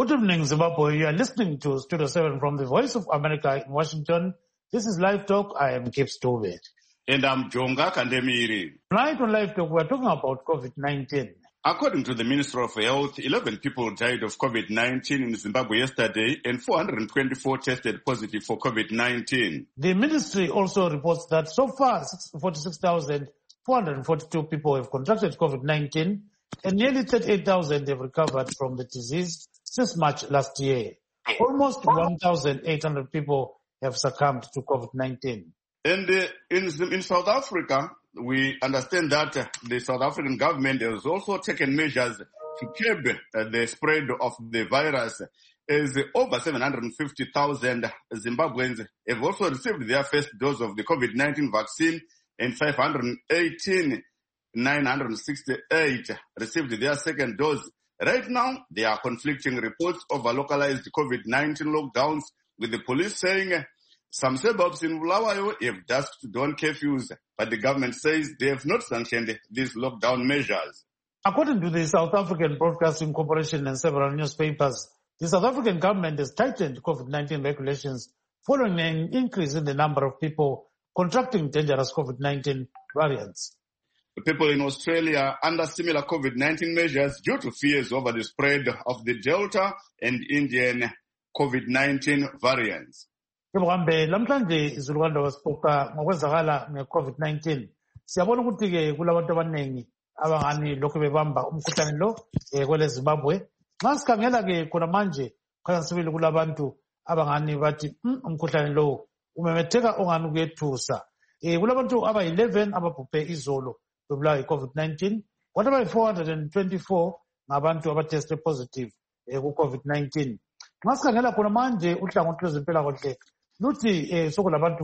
Good evening, Zimbabwe. You are listening to Studio 7 from the Voice of America in Washington. This is Live Talk. I am Kip Stove. And I'm Jonga Kandemiri. Tonight on Live Talk, we are talking about COVID-19. According to the Minister of Health, 11 people died of COVID-19 in Zimbabwe yesterday and 424 tested positive for COVID-19. The ministry also reports that so far 46,442 people have contracted COVID-19 and nearly 38,000 have recovered from the disease since March last year. Almost 1,800 people have succumbed to COVID-19. And in South Africa, we understand that the South African government has also taken measures to curb the spread of the virus, as over 750,000 Zimbabweans have also received their first dose of the COVID-19 vaccine, and 518,968 received their second dose. Right now, there are conflicting reports over localized COVID-19 lockdowns, with the police saying some suburbs in Bulawayo have dusk to dawn curfews, but the government says they have not sanctioned these lockdown measures. According to the South African Broadcasting Corporation and several newspapers, the South African government has tightened COVID-19 regulations following an increase in the number of people contracting dangerous COVID-19 variants. People in Australia under similar COVID-19 measures due to fears over the spread of the Delta and Indian COVID-19 variants. Lamhlanje izulukanda wasipoka ngokwenzakala nge-COVID-19. Siyabona ukuthi ke kulabantu abaningi abangani lokhu bebamba umkhuhlane lo kwele Zimbabwe. Nxa sikhangela ke khona manje khanya sibili kulabantu abangani bathi umkhuhlane lo umemetheka ongani kuyethusa. Kulabantu aba-11 ababhubhe izolo bebulawa yi-COVID-19. Kwathi abayi-424 ngabantu abateste positive ku-COVID-19. Nxa sikhangela khona manje uhlangothi lwezempilakahle luthi sokulabantu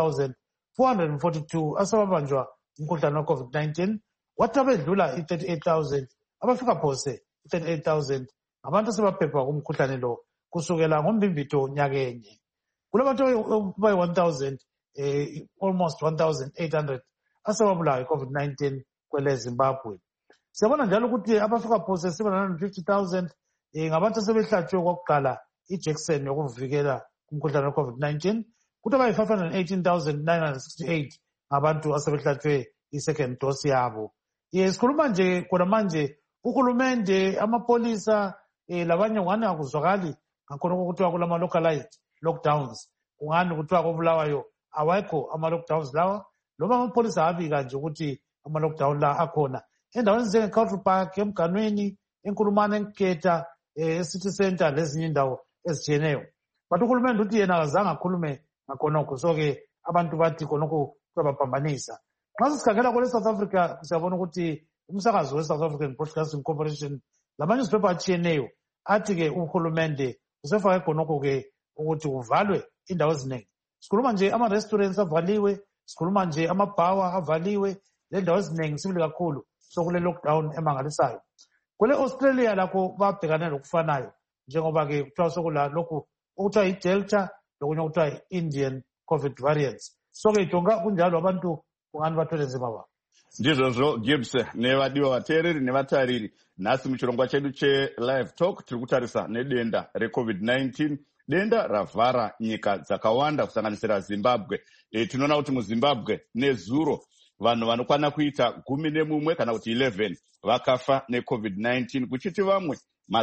46,442 asebabanjwa umkhuhlane we-COVID-19. Wathi abedlula i-38,000 abafika phose i-38,000 ngabantu asebaphepha kumkhuhlane lo kusukela ngombimbitho nyakenye. Kulabantu abayi-1,000 almost 1,800 asebabulawa yi-COVID-19 kwele Zimbabwe. Siyabona njalo ukuthi abafika phose 750,000 ngabantu asebehlatshwe kokuqala ijekiseni yokuvikela umkhuhlane we-COVID-19, kuthi abayi-518,968 ngabantu asebehlatshwe i-second dose yabo. Sikhuluma nje khona manje uhulumende, amapolisa labanye ngani akuzwakali ngakhona okuthiwa kulama-localized lockdowns. Kungani kuthiwa kobulawayo awekho ama-lockdowns lawa, loba amapolisa abika nje ukuthi ama-lockdown la akhona endaweni njenge-Culture Park, emganweni, enkulumane, enketa, e-City Center lezinye indawo ezitshiyeneyo. But uhulumende uthi yena akazange akhulume ngakhonokho, so-ke abantu bathi khonokho kuyabaphambanisa. Nxa sikhangela kwele South Africa siyabona ukuthi umsakazo we-South African Broadcasting Corporation lamanyuziphepha atshiyeneyo athi-ke uhulumende usefake khonokho-ke ukuthi kuvalwe indawo eziningi. Sikhuluma nje ama-restaurants avaliwe, sikhuluma nje amabhawa avaliwe, le ndawo eziningi sibili kakhulu sokule lockdown emangalisayo. Kwele Australia lakho babhekane lokufanayo njengoba-ke kuthiwa sokula lokhu okuthiwa yi-Delta lokunye okuthiwa yi-Indian COVID variants. So-ke Jonga kunjalo abantu kungani bathwele nzima ba. Ndizvozvo Gibbs nevadiwa vateereri nevatariri, nhasi muchirongwa chedu che-Live Talk tiri kutarisa nedenda re-COVID-19, denda ravhara nyika dzakawanda kusanganisira Zimbabwe. Tinoona kuti muZimbabwe nezuro vanhu vanokwana kuita 11 kana kuti 11 vakafa ne-COVID-19, kuchiti vamwe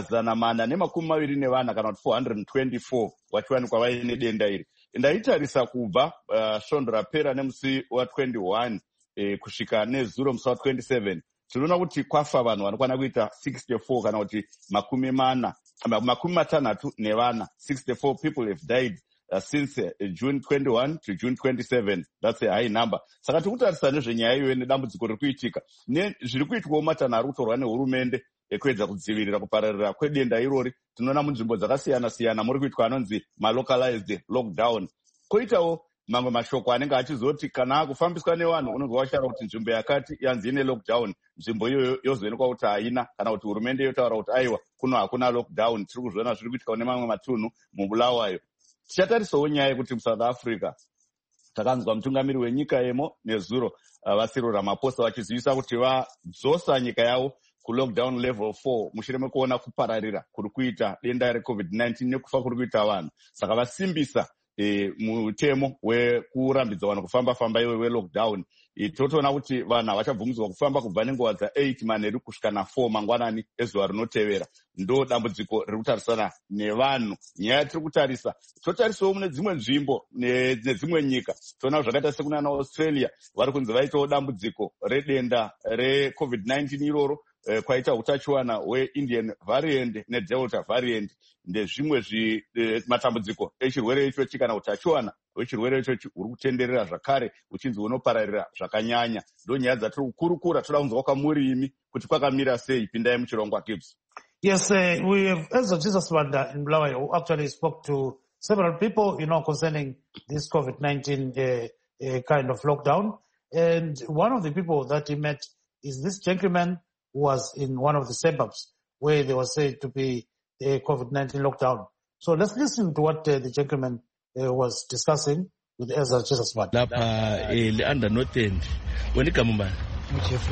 424 kana kuti 424 vachiwanikwa vaine denda iri. Ndaitarisa kubva svondo rapera nemusi wa21 kusvika nezuro musi wa27, tinoona kuti kwafa vanhu vanokwana kuita 64 kana kuti 64 people have died since June 21 to June 27. That's a high number. Saka tikutarisa nezvenyaya iyoyo nedambudziko riri kuitika zviri kuitwawo matanho ari kutorwa nehurumende ekuedza kudzivirira kupararira kwedenda irori. Tinoona munzvimbo dzakasiyana siyana muri kuitwa anonzi ma-localized lockdown. Koitawo mamwe mashoko anenge achizoti kana akufambiswa nevanhu unonzwa vachitaura kuti nzvimbo yakati yanzi ine lockdown, nzvimbo iyoyo yozoonekwa kuti haina, kana kuti hurumende yotaura kuti aiwa kuno hakuna lockdown. Tiri kuzviona zviri kuitwa nemamwe matunhu mubulawayo. Tichatarisawo nyaya yekuti muSouth Africa takanzwa mutungamiri wenyika yemo nezuro Vasiro Ramaphosa vachizivisa kuti vadzosa nyika yavo kulockdown level 4 mushure mekuona kupararira kuri kuita denda reCovid-19 nekufa kuri kuita vanhu. Saka vasimbisa mutemo wekurambidza vanhu kufamba-famba iwe welockdown. Totoona kuti vanhu havachabvumidzwa kufamba kubva nenguva dza8 manheru kusvika na4 mangwanani ezuva rinotevera. Ndo dambudziko riri kutarisana nevanhu. Nyaya tiri kutarisa, totarisawo mune dzimwe nzvimbo nedzimwe nyika. Toona zvakaita sekunana Australia vari kunzi vaitawo dambudziko redenda reCovid-19 iroro, kwaita utachiwana hweIndian variant neDelta variant. Ndezvimwe matambudziko echirwere ichochi kana utachiwana hwechirwere ichochi uri kutenderera zvakare uchinzi unopararira zvakanyanya. Ndo nyaya dzatiri kukurukura, toda kunzwa kwamuri kuti kwakamira sei. Pindai muchirongwa Gibbs. Yes, we have Ezra Jesus Wanda in Bulawayo who actually spoke to several people, concerning this COVID-19 kind of lockdown. And one of the people that he met is this gentleman who was in one of the suburbs where there was said to be a COVID-19 lockdown. So let's listen to what the gentleman was discussing with Ezra Jesus Wanda. Lapha under North End. When it come by Jeffrey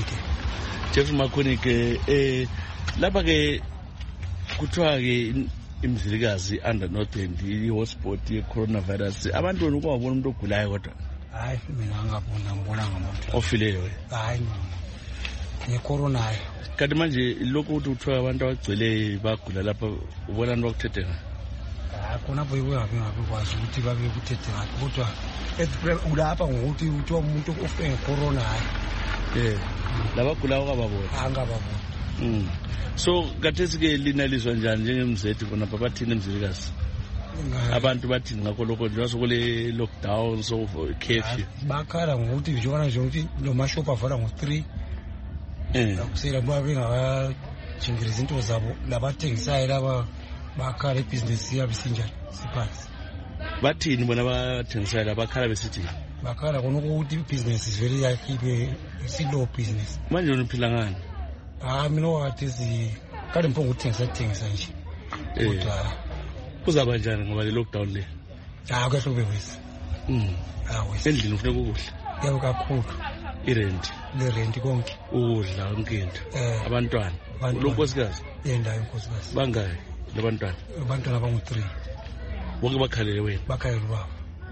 Makunike, lapha ke kuthiwa ke imzilikazi under North End i-hotspot ye-coronavirus. Abantu wena ukubabona umuntu ogulayo kodwa? Hayi, mina ngabona ngamuntu ofileyo. Hayi, ngecorona. Kanti manje lokho ukuthi uthiwa abantu abagcwele bagula lapha, ubona abantu bakuthethe nga? Khona ngabekwazi ukuthi babe kuthethe ngaphi, kodwa ulapha ngokuthi uthiwa umuntu ofe ngecorona. Hayi, labagulayo kababona? Angababona. So kathesi ke linalizwa njani njengemzethi khona pha bathini emzilikazi? Abantu bathini ngakho lokho njengoba sokule lockdown so curfew? Bakhala ngokuthi njengoba nje ukuthi lo mashop avala ngo3. Akusela babe ngabajingiriza izinto zabo labathengisayo laba bakhala ibusiness yabo sinjani siphansi. Bathini bona bathengisayo labakhala besithi? Bakhala khona ukuthi ibusiness is very yakhibe slow business. Manje unophila ngani? Mina wathi kade mphongo uthengisa nje. Kodwa kuzaba njani ngoba le lockdown le? Kwehlube wesi. Wesi. Endlini ufuneka ukudla? Yebo kakhulu. Irent? Le rent konke. Ukudla konke into. Abantwana? Lo nkosikazi? Yenda inkosikazi. Bangaki labantwana? Abantwana bangu3. Bonke bakhalele wena? Bakhalele baba.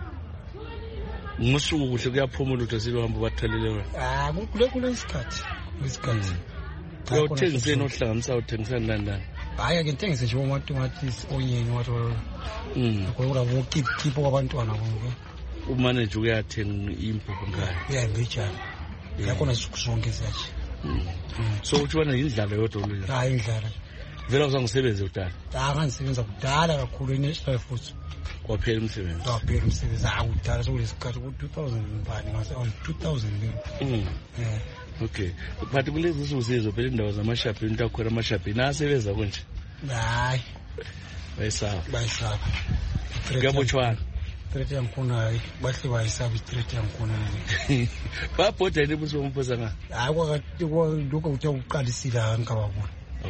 Ngosuku kuhle kuyaphumula ukuthi asihambe bathalele wena? Kule isikhathi. Isikhathi. Uyawuthengiseni ohlanganisa uthengisani ndani? Hayi ke ngithengise nje omatomatis, onion, wathi kodwa keep kwabantwana konke. Umanager uyathenga impuphu ngayo? Ngijana. Yakona sonke sathi. So uthwana indlala yodwa lo? Hayi indlala. Vela uzangisebenza kudala? Ngisebenza kudala kakhulu eNational Foods. Kwaphela umsebenzi? Kwaphela umsebenzi kudala sokulesikhathi ku-2000 bani ngase on 2000. Okay. But kulezi insuku sizophela indawo zamashaphi into akhona amashaphi nasebenza konje? Hayi. Bayisaba. Kuyabotshwana? Threat yangikhona hayi bahle bayisaba i-threat yangikhona. Babhoda yini buso umphosa nga? Hayi lokho uthi uqalisile ngikababona.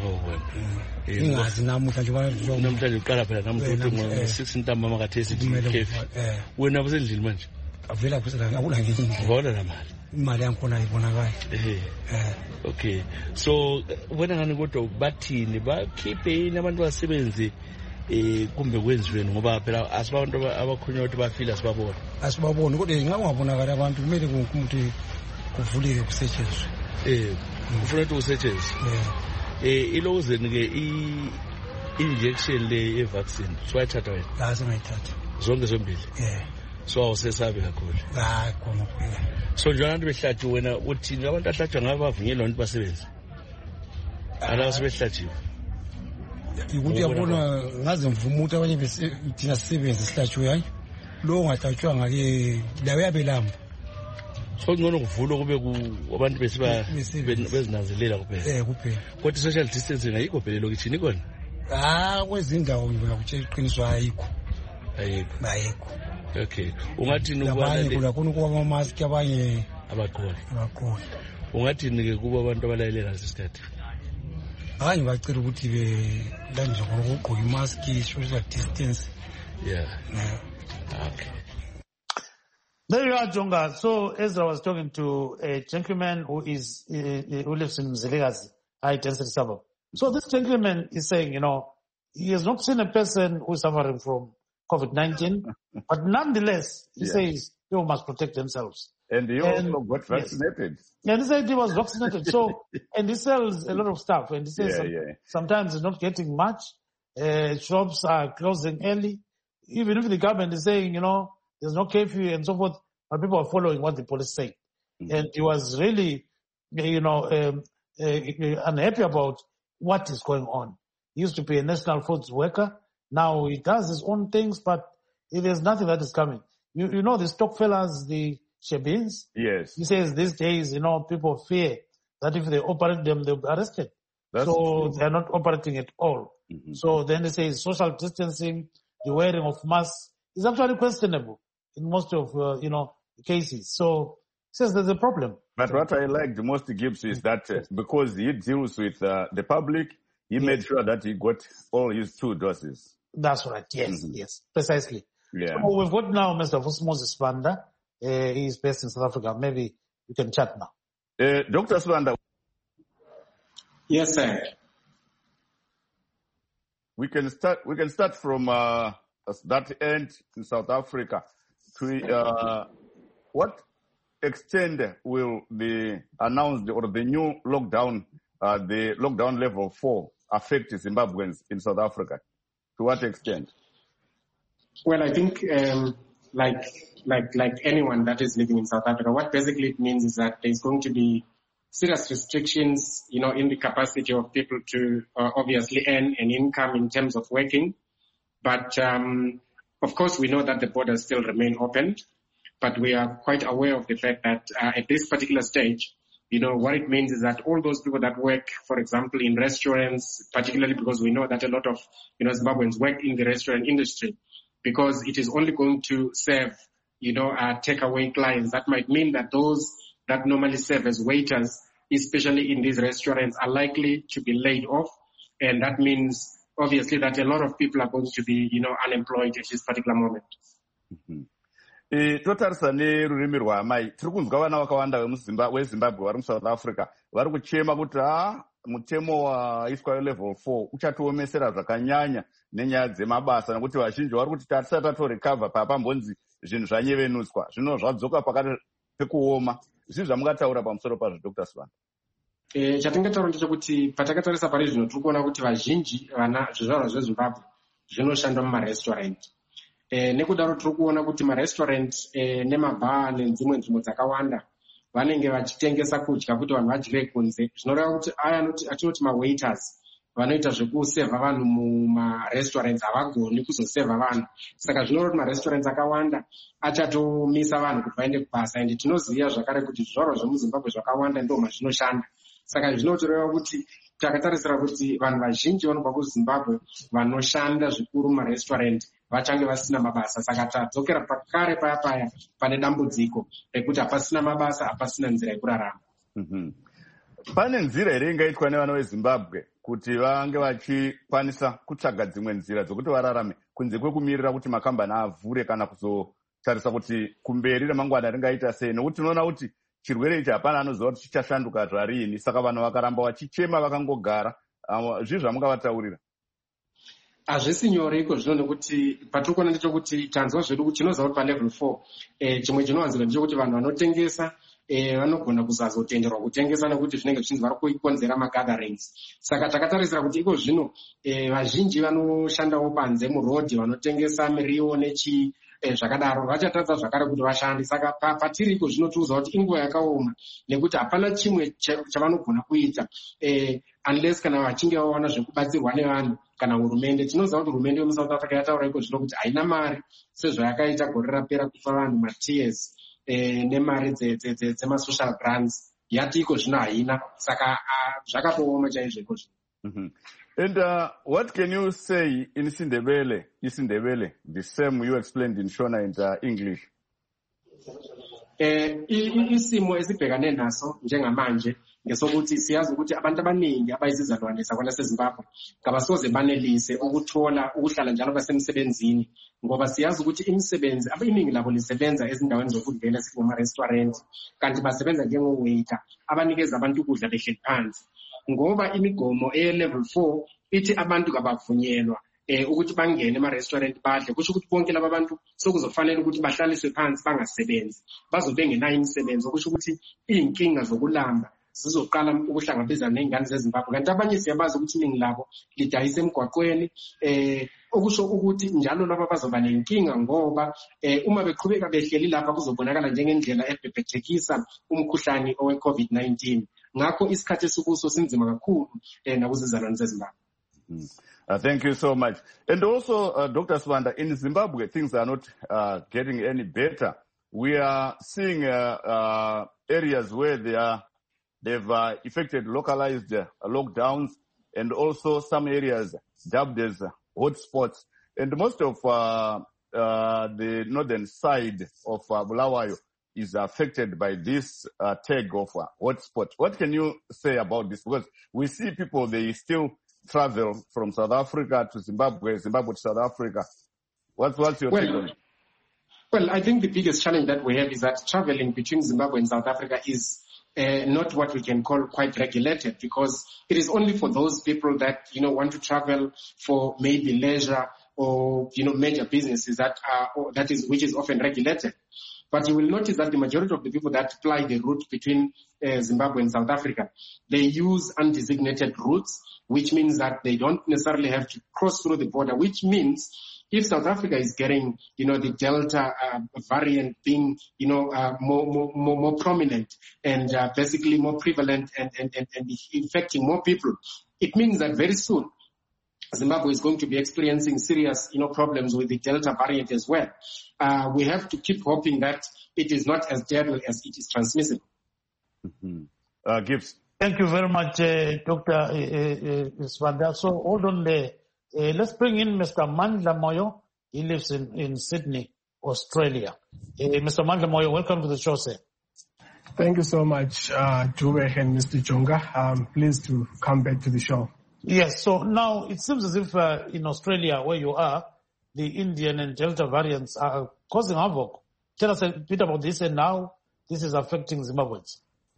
Ingazi namuhla nje namhlanje uqala phela namhlanje ngo6 ntambama kathesi ikhefu. Wena busendlini manje? Avela kusela akula ngingi. Ubona la mali? Imali yangikhona ayibonakala. Okay. So wena ngani kodwa bathini bakhiphe yini abantu basebenzi kumbe kwenziweni ngoba phela asibantu abakhulunywa ukuthi bafila sibabona? Asibaboni kodwa ngingabonakala abantu kumele ukuthi kuvuleke kusetshenzwe. Ufuna ukuthi kusetshenzwe? Ilozeni ke injection le ye-vaccine swayithatha wena? Sengayithatha. Zonke zombili? So awusesabi kakhulu? Hayi khona kuphela. So njengoba abantu behlatshiwe wena uthini abantu ahlatshwa ngaba bavunyelwa ukuthi basebenze? Ala sebehlatshiwe? Ukuthi yabona ngaze mvuma ukuthi abanye thina sisebenze sihlatshiwe hayi. Lo ungathatshwanga ke lawe yabelamba. So ngcono kuvulwa kube abantu besiba bezinanzelela kuphela. Kuphela. Kodwa social distancing ayikho phela lokishini ikona? Kwezindawo ngibona ukuthi iqiniswa ayikho. Ayikho. Okay. Ungathini ukubana kula khona kuba ama mask abanye abaqholi? Ungathini ke kuba abantu abalayele ngase isikhathi? Hayi ngibacela ukuthi ndanje ngokugqoka imask, social distance. Okay. There you are, Jonga. So Ezra was talking to a gentleman who lives in Mzilikazi high-density suburb. So this gentleman is saying, he has not seen a person who is suffering from COVID-19, but nonetheless, he says people must protect themselves. And he also got vaccinated. Yes. And he said he was vaccinated. So, and he sells a lot of stuff. And he says sometimes he's not getting much. Shops are closing early. Even if the government is saying, there's no curfew and so forth, but people are following what the police say. Mm-hmm. And he was really, unhappy about what is going on. He used to be a national foods worker. Now he does his own things, but there's nothing that is coming. You know the Stockfellas, the Shebins? Yes. He says these days, people fear that if they operate them, they'll be arrested. That's so true. They're not operating at all. Mm-hmm. So then they say social distancing, the wearing of masks is actually questionable in most of, cases. So he says there's a problem. But what I liked most, Gibbs, is that because he deals with the public, he made sure that he got all his 2 doses. That's right. Yes, yes, precisely. Yeah. So we've got now Mr. Moses Sibanda. He's based in South Africa. Maybe you can chat now. Dr. Sibanda. Yes, sir. We can start from that end in South Africa. To what extent will the announced or the new lockdown, the lockdown level 4, affect Zimbabweans in South Africa? To what extent? Well, I think like anyone that is living in South Africa, what basically it means is that there's going to be serious restrictions, in the capacity of people to obviously earn an income in terms of working. But of course, we know that the borders still remain open, but we are quite aware of the fact that at this particular stage, what it means is that all those people that work, for example, in restaurants, particularly because we know that a lot of Zimbabweans work in the restaurant industry, because it is only going to serve takeaway clients. That might mean that those that normally serve as waiters, especially in these restaurants, are likely to be laid off. And that means, obviously, that a lot of people are going to be, unemployed at this particular moment. Totarisa nerurimi rwamai tiri kunzwa vana vakawanda vezimbabwe vari muSouth Africa vari kuchema kuti mutemo waiswa level 4 uchatiomesera zvakanyanya nenyaya dzemabasa nekuti vazhinji vari kuti tatisati tatorecover papambonzi zvinhu zvanyevenutswa zvino zvadzoka pakati pekuoma. Zvii zvamungataura pamusoro pazvo, Dr. Sibanda? Chatingataura ndechekuti patakatarisa pari zvino tiri kuona kuti vazhinji vana zvizvarwa zveZimbabwe zvinoshanda mumarestaurant. Nekudaro tiri kuona kuti marestaurant nemabhaa nedzimwe nzvimbo dzakawanda vanenge vachitengesa kudya kuti vanhu vadyire kunze. Zvinoreva kuti aya atinoti mawaiters vanoita zvekusevha vanhu mumarestaurants havagoni kuzosevha vanhu. Saka zvinoreva kuti marestaurants akawanda achatomisa vanhu kuti vaende kubasa. And tinoziva zvakare kuti zvizvarwa zvemuZimbabwe zvakawanda ndo mazvinoshanda. Saka zvinotoreva kuti takatarisira kuti vanhu vazhinji vanobva kuZimbabwe vanoshanda zvikuru mumarestaurant vachange vasina mabasa. Saka tadzokera pakare paya pane dambudziko rekuti hapasina mabasa, hapasina nzira yekurarama. Pane nzira here ingaitwa nevana veZimbabwe kuti vange vachikwanisa kutsvaga dzimwe nzira dzokuti vararame kunze kwekumirira kuti makambani avhure kana kuzotarisa kuti kumberi remangwana ringaita sei? Nokuti tinoona kuti chirwere ichi hapana anoziva kuti chichashanduka zvarini. Saka vanhu vakaramba vachichema vakangogara. Zvii zvamungavataurira? Hazvisi nyore iko zvino nekuti patiri kuona ndechekuti tanzwa zvedu chinoziva kuti palevel 4 chimwe chinowanzika ndechekuti vanhu vanotengesa vanogona kusazotenderwa kutengesa nekuti zvinenge zvichinzi vari kukonzera magatherings. Saka takatarisira kuti iko zvino vazhinji vanoshandawo panze murodhi vanotengesa miriwo zvakadaro vachatadza zvakare kuti vashande. Saka patiri iko zvino tiuza kuti inguva yakaoma nekuti hapana chimwe chavanogona kuita unless kana vachinge vawana zvekubatsirwa nevanhu kana hurumende. Tinoziva kuti hurumende yemuSouth Africa yataura iko zvino kuti haina mari sezvayakaita gore rapera kupa vanhu matears nemari dzemasocial grants. Yati iko zvino haina. Saka zvakatooma chaizvo iko zvino. And what can you say in Isindebele, the same you explained in Shona and English? Isimo esibhekane naso njengamanje ngesokuthi siyazi ukuthi abantu abaningi abayizizalwane zaseZimbabwe kabasoze banelise ukuthola ukuhlala njalo basemsebenzini, ngoba siyazi ukuthi imisebenzi abaningi labo lisebenza ezindaweni zokudlela esikuma restaurant, kanti basebenza njengowaiter abanikeza abantu ukudla behleli phansi. ngoba imigomo level 4 ithi abantu kabavunyelwa ukuthi bangene ema-restaurant badle, kusho ukuthi bonke laba bantu sokuzofanele ukuthi bahlaliswe phansi bangasebenzi, bazobe bengenayo imisebenzi, okusho ukuthi iy'nkinga zokulamba zizoqala ukuhlangabezana ney'ngane zeZimbabwe. Kanti abanye siyabazi ukuthi iningi labo lidayisa emgwaqweni, okusho ukuthi njalo laba bazoba nenkinga ngoba uma beqhubeka behleli lapha kuzobonakala njengendlela ebhebhethekisa umkhuhlane owe-COVID-19. Ngakho isikhathi esikuso sinzima kakhulu nakuzizalwane zeZimbabwe. Thank you so much. And also, Dr. Sibanda, in Zimbabwe, things are not getting any better. We are seeing areas where they've effected localized lockdowns, and also some areas dubbed as hotspots. And most of the northern side of Bulawayo is affected by this tag of hotspot. What can you say about this? Because we see people, they still travel from South Africa to Zimbabwe, Zimbabwe to South Africa. What's your take on it? Well, I think the biggest challenge that we have is that traveling between Zimbabwe and South Africa is not what we can call quite regulated, because it is only for those people that, want to travel for maybe leisure or, major businesses which is often regulated. But you will notice that the majority of the people that fly the route between Zimbabwe and South Africa, they use undesignated routes, which means that they don't necessarily have to cross through the border, which means if South Africa is getting, the Delta variant being, more prominent and basically more prevalent and infecting more people, it means that very soon Zimbabwe is going to be experiencing serious, problems with the Delta variant as well. We have to keep hoping that it is not as deadly as it is transmissible. Mm-hmm. Gibbs. Thank you very much, Dr. Sibanda. So hold on there. Let's bring in Mr. Mandla Moyo. He lives in Sydney, Australia. Mr. Mandla Moyo, welcome to the show, sir. Thank you so much, Dube and Mr. Jonga. I'm pleased to come back to the show. Yes, so now it seems as if in Australia, where you are, the Indian and Delta variants are causing havoc. Tell us a bit about this and how this is affecting Zimbabweans.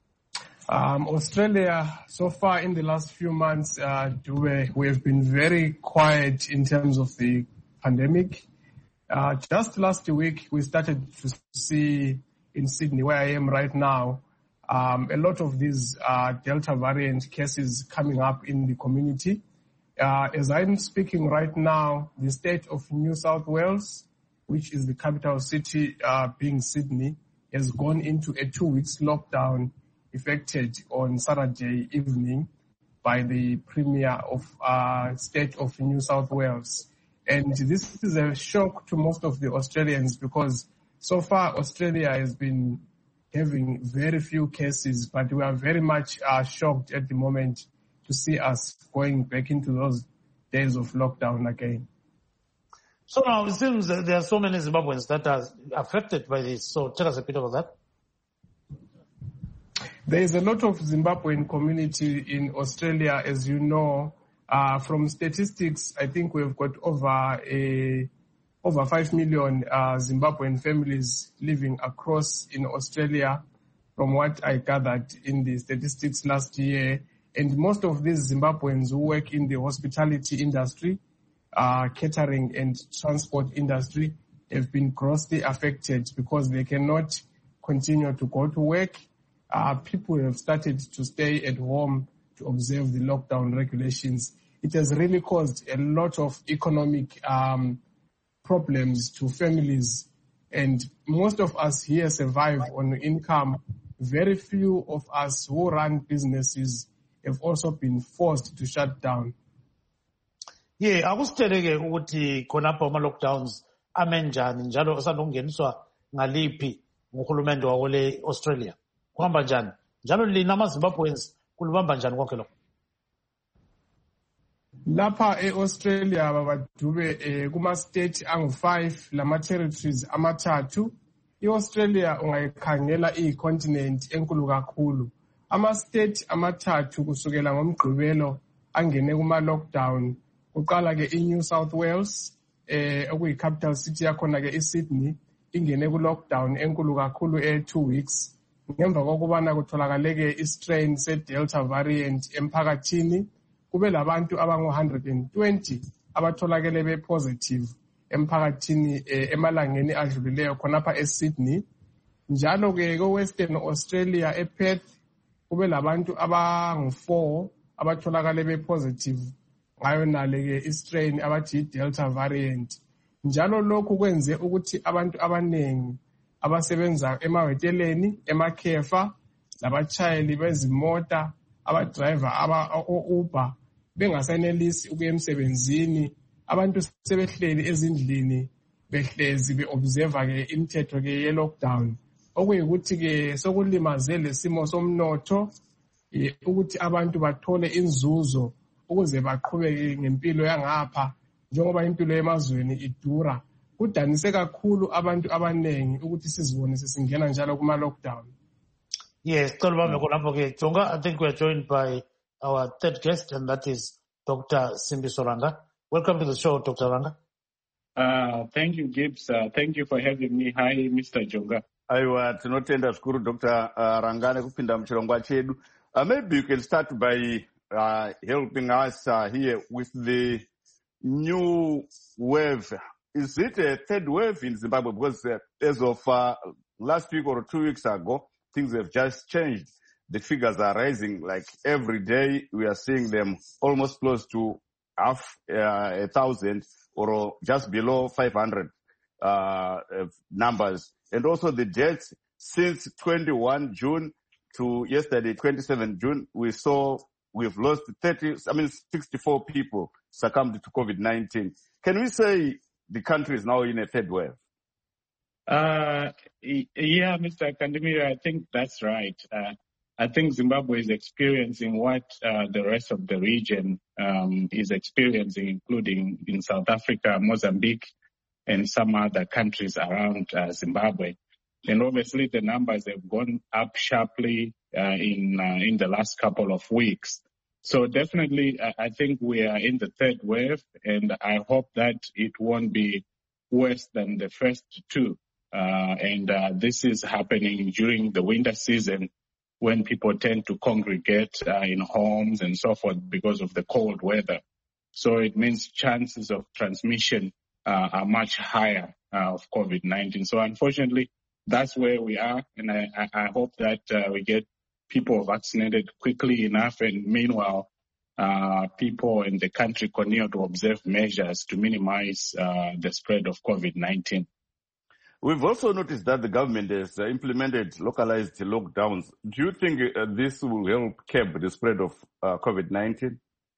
Australia, so far in the last few months, we have been very quiet in terms of the pandemic. Just last week, we started to see in Sydney, where I am right now, a lot of these Delta variant cases coming up in the community. As I'm speaking right now, the state of New South Wales, which is the capital city being Sydney, has gone into a 2-week lockdown effected on Saturday evening by the Premier of state of New South Wales. And this is a shock to most of the Australians because so far Australia has been having very few cases, but we are very much shocked at the moment to see us going back into those days of lockdown again. So now it seems that there are so many Zimbabweans that are affected by this. So tell us a bit about that. There is a lot of Zimbabwean community in Australia, as you know. From statistics, I think we've got over 5 million Zimbabwean families living across in Australia, from what I gathered in the statistics last year. And most of these Zimbabweans who work in the hospitality industry, catering and transport industry have been grossly affected because they cannot continue to go to work. People have started to stay at home to observe the lockdown regulations. It has really caused a lot of economic problems to families, and most of us here survive on income. Very few of us who run businesses have also been forced to shut down. Yeah, akusitheleke ukuthi khonapho ama-lockdowns amenjani njalo osandongeniswa ngaliphi nguhulumende wakule Australia. Kuhamba njani? Njalo lina ama-Zimbabweans kulibamba njani konke lokho? Lapha e-Australia babadube kuma-state angu-5 lama-territories amathathu. I-Australia ungayikhangela iyi-continent enkulu kakhulu. Ama-state amathathu kusukela ngomgqibelo angene kuma-lockdown. Kuqala-ke i-New South Wales, okuyi-capital city yakhona-ke i-Sydney, ingene ku-lockdown enkulu kakhulu 2 weeks. ngemva kokubana kutholakale istrain se-Delta variant emphakathini, kube labantu abangu-120 abatholakele be-positive emphakathini emalangeni adlulileyo khonapha eSydney. Njalo-ke ko-Western Australia ePerth kube labantu abangu-4 abatholakale be-positive ngayo nale-ke istrain abathi i-Delta variant. Njalo lokhu kwenze ukuthi abantu abanengi abasebenza emahoteleni, emakhefa, labatshayeli bezimota, abadrayiva o-Uber bengasenelisi ukuya emsebenzini. Abantu sebehleli ezindlini behlezi be-observa-ke imithetho-ke ye-lockdown, okuyikuthi-ke sokulimaze lesimo somnotho ukuthi abantu bathole inzuzo ukuze baqhubeke ngempilo yangapha njengoba impilo yemazweni idura. Kudanise kakhulu abantu abanengi ukuthi sizibone sesingena njalo kuma-lockdown. Yes, Jonga, I think we're joined by our third guest, and that is Dr. Simbiso Ranga. Welcome to the show, Dr. Ranga. Thank you, Gibbs. Thank you for having me. Hi, Mr. Jonga. Aiwa, tinotenda zvikuru Dr. Ranga nekupinda muchirongwa chedu. Maybe you can start by helping us here with the new wave. Is it a third wave in Zimbabwe? Because as of last week or 2 weeks ago, things have just changed. The figures are rising like every day. We are seeing them almost close to 1,000 or just below 500 numbers. And also the deaths since 21 June to yesterday, 27 June, we've lost 64 people succumbed to COVID-19. Can we say the country is now in a third wave? Yeah, Mr. Kandimira, I think that's right. I think Zimbabwe is experiencing what the rest of the region is experiencing, including in South Africa, Mozambique, and some other countries around Zimbabwe. And obviously the numbers have gone up sharply in the last couple of weeks. So definitely, I think we are in the third wave, and I hope that it won't be worse than the first two. This is happening during the winter season when people tend to congregate in homes and so forth because of the cold weather. So it means chances of transmission are much higher of COVID-19. So unfortunately, that's where we are, and I hope that we get people vaccinated quickly enough, and meanwhile, people in the country continue to observe measures to minimize the spread of COVID-19. We've also noticed that the government has implemented localized lockdowns. Do you think this will help curb the spread of COVID-19?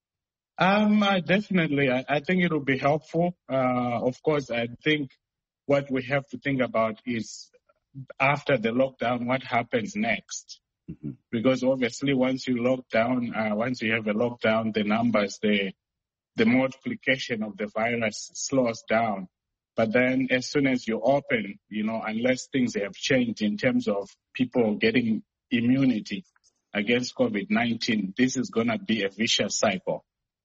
Definitely. I think it will be helpful. Of course, I think what we have to think about is after the lockdown, what happens next? Mm-hmm. Because obviously once you lock down, once you have a lockdown, the numbers, the multiplication of the virus slows down. But then as soon as you open, unless things have changed in terms of people getting immunity against COVID-19, this is going to be a vicious cycle.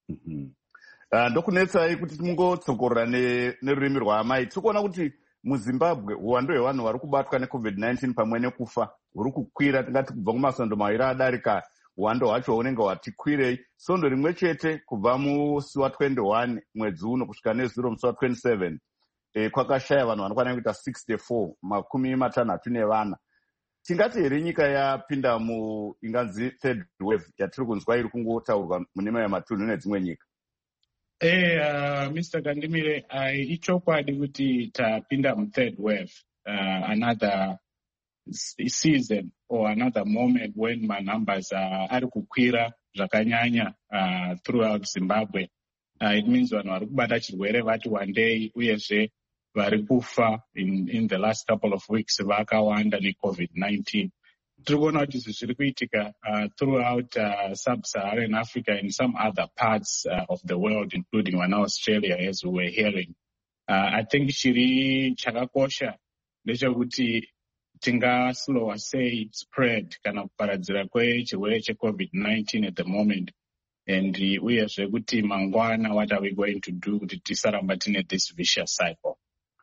Ndokunetsai kuti timungotsokorera nerurimi rwaamai. Tikuona kuti muZimbabwe uwando hwevanhu vari kubatwa neCovid-19 pamwe nekufa huri kukwira. Tingati kubva kumasondo maviri adarika uwando hwacho hunenge hwati kwirei. Sondo rimwe chete kubva musi wa21 mwedzi uno kusvika nezuro musi wa27 kwakashaya vanhu vanokwana kuita 64 64. Tingati here nyika yapinda inganzi third wave yatiri kunzwa iri kungotaurwa mune mamwe matunhu nedzimwe nyika? Mr. Kandimire, ichokwadi kuti tapinda third wave, another season or another moment when my numbers ari kukwira zvakanyanya throughout Zimbabwe. It means vanhu vari kubata chirwere vati wandei, uyezve vari kufa in the last couple of weeks vakawanda neCovid-19. Tiri kuona kuti izvi zviri kuitika throughout sub-Saharan Africa and some other parts of the world, including Australia, as we were hearing. I think chiri chakakosha ndechekuti tingaslowa sei spread kana kuparadzira kwechirwere cheCovid-19 at the moment. And uyezve kuti mangwana, what are we going to do kuti tisaramba tine this vicious cycle?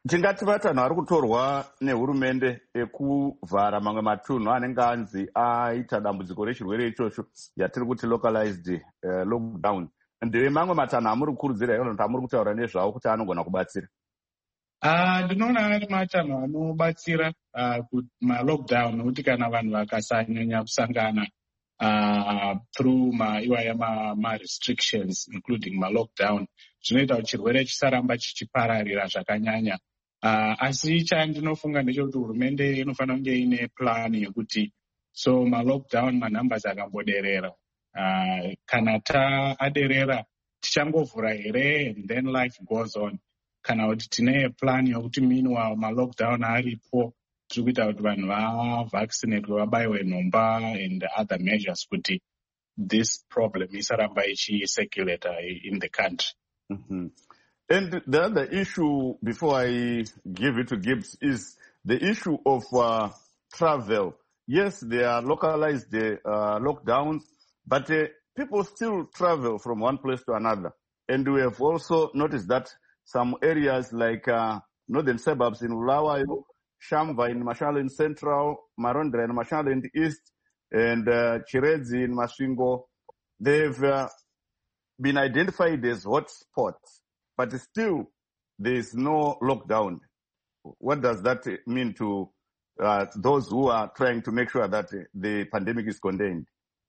tingati vatanhu vari kutorwa nehurumende ekuvhara mamwe matunhu anenge anzi aita dambudziko rechirwere ichocho yatiri kuti localized lockdown. Ndemamwe matanhu amuri kukurudzira ivo kuti amuri kutaura nezvavo kuti anogona kubatsira? Ndinoona ari matanhu anobatsira malockdown, nokuti kana vanhu vakasanyanya kusangana through iwaya ma-restrictions including ma-lockdown, zvinoita kuti chirwere chisaramba chichipararira zvakanyanya. Asi chandinofunga ndechekuti hurumende inofanira kunge ine plan yekuti so ma-lockdown manumbers akamboderera, kana aderera tichangovhura here and then life goes on, kana kuti tine plan yokuti meanwhile ma-lockdown aripo tiri kuita kuti vanhu vavaccinate, vabayiwe nhomba and other measures kuti this problem isaramba ichicirculate in the country. And the other issue, before I give it to Gibbs, is the issue of travel. Yes, there are localized lockdowns, but people still travel from one place to another. And we have also noticed that some areas like northern suburbs in Bulawayo, Shamva in Mashonaland Central, Marondera in Mashonaland East, and Chiredzi in Masvingo, they've been identified as hot spots, but still there is no lockdown. What does that mean to those who are trying to make sure that the pandemic is contained?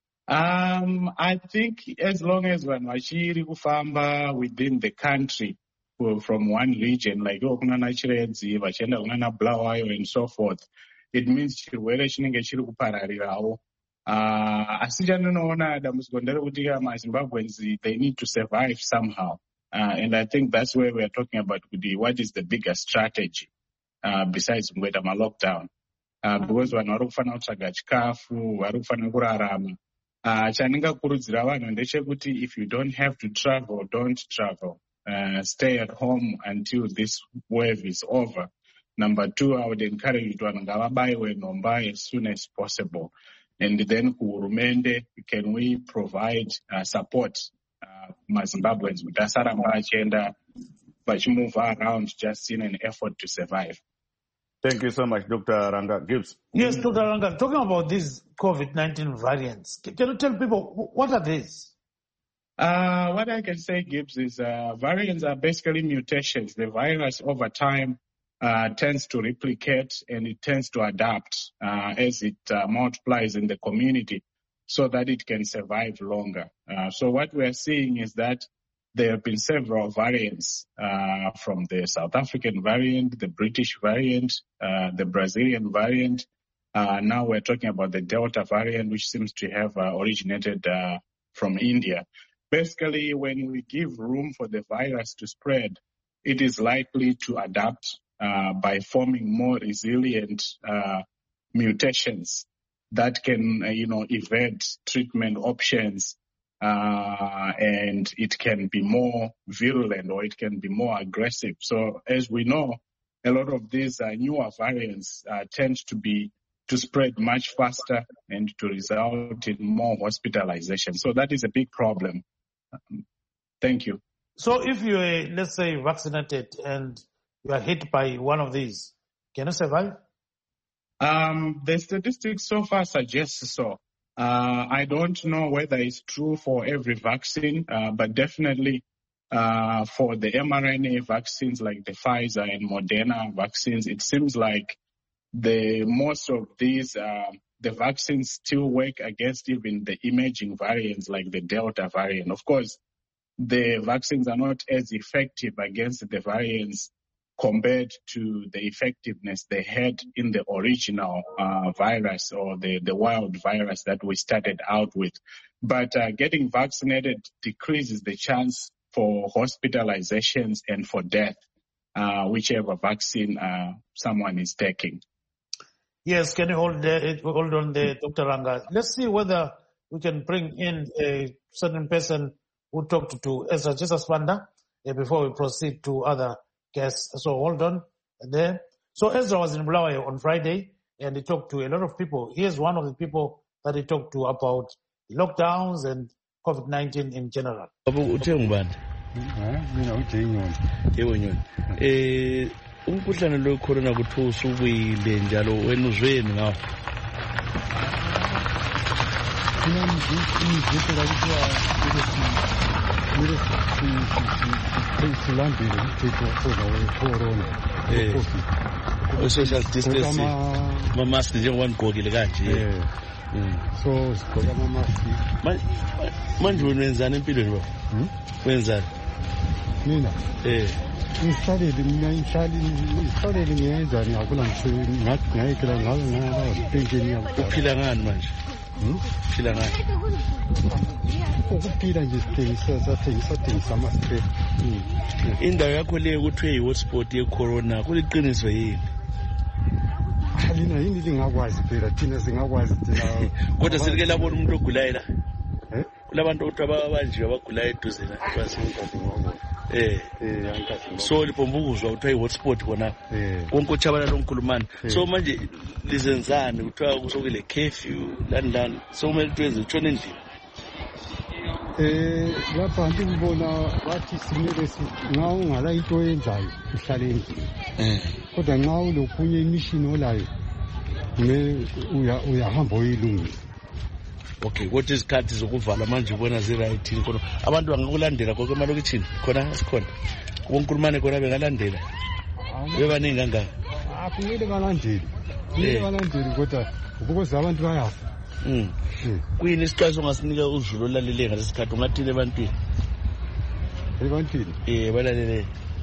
I think as long as vanhu vachiri kufamba within the country from one region, like kunana Chiredzi vachienda kunana Bulawayo and so forth, it means chirwere chinenge chiri kupararirawo. Asi chandinoona dambudziko nderekuti maZimbabweans, they need to survive somehow. And I think that's where we are talking about what is the bigger strategy besides kuita ma-lockdown. Because vanhu vari kufanira kutsvaga chikafu, vari kufanira kurarama. Chandingakurudzira vanhu ndechekuti if you don't have to travel, don't travel. Stay at home until this wave is over. Number two, I would encourage you to ngavabayiwe nhomba as soon as possible. And then kuhurumende, can we provide support maZimbabweans kuti asaramba achienda vachimove around just in an effort to survive. Thank you so much, Dr. Ranga. Gibbs. Yes, Dr. Ranga, talking about these COVID-19 variants, can you tell people what are these? What I can say, Gibbs, is variants are basically mutations. The virus over time tends to replicate and it tends to adapt as it multiplies in the community so that it can survive longer. So what we are seeing is that there have been several variants from the South African variant, the British variant, the Brazilian variant. Now we're talking about the Delta variant, which seems to have originated from India. Basically, when we give room for the virus to spread, it is likely to adapt by forming more resilient mutations that can, evade treatment options, and it can be more virulent or it can be more aggressive. So, as we know, a lot of these newer variants tend to spread much faster and to result in more hospitalization. So that is a big problem. Thank you. So if you are, let's say, vaccinated and you are hit by one of these, can you survive? The statistics so far suggest so. I don't know whether it's true for every vaccine, but definitely for the mRNA vaccines like the Pfizer and Moderna vaccines, it seems like most of these, the vaccines still work against even the emerging variants like the Delta variant. Of course, the vaccines are not as effective against the variants compared to the effectiveness they had in the original virus or the wild virus that we started out with. But getting vaccinated decreases the chance for hospitalizations and for death, whichever vaccine someone is taking. Yes, can you hold on there, Dr. Ranga? Let's see whether we can bring in a certain person who talked to Ezra Jesus Wanda before we proceed to other guests. So hold on there. So Ezra was in Bulawayo on Friday and he talked to a lot of people. He is one of the people that he talked to about lockdowns and COVID-19 in general. umkhuhlane lo corona kuthiwa usubuyile njalo wena uzweni ngawo? Ngizizela ukuthi silandele umthetho wakhona we-corona, social distancing, ama-mask njengoba nigqokile kanje. So sigqoke ama-mask. Manje wena wenzani empilweni baba? Wenzani? Mina ngihlalele ngiyenzani, akula msebenzi, ngayekela ngapensheni yami. Uphila ngani manje? Uphila ngani? Ukuphila nje sathengisa ama-spare. Indawo yakho leyo kuthiwe yi-hotspot ye-corona kuliqiniso yini? Lina yini lingakwazi phela, thina singakwazi thina. Kodwa selike labona umuntu ogulayo la? Kulabantu abanjiwe abagulayo eduze la? So lipombukuzwa kuthiwa yi-hotspot khona konke utshabalala omkhulumane. So manje lizenzani kuthiwa kusokele curfew lani so kumele twenze utshona endlini? Lapha ngibona bathi simele nxa ungala into oyenzayo uhlale endlini, kodwa nxa ulokhunye imishini olayo uyahamba uyilungisa. Okay, kodwa izikhathi zokuvala manje ubona zi-right khona abantu bangakulandela konke emalokitshini khona sikhona konkulumane khona bengalandela bebaningi kangaka? Kumele balandele kodwa because abantu bayafa. Kuyini isixwayiso ongasinika uzulu olalele ngalesi sikhathi ungathini ebantwini? Balalele.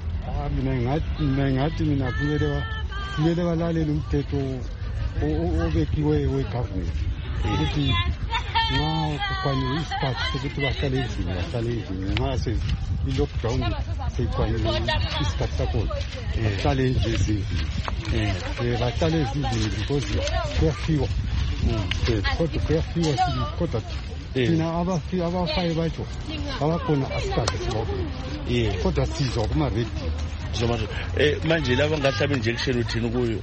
Mina kumele balalele umthetho obekiweyo we-government ukuthi nxa kufanele isikhathi sokuthi bahlale endlini nxa i-lockdown seyifanele isikhathi sakhona bahlale nje ezindlini, bahlale ezindlini because kuyafiwa. Kodwa thina abafayo batsho abakhona asikaze sibabona, kodwa sizwa kuma-radio. Manje laba ngahlaba injection uthini kuyo?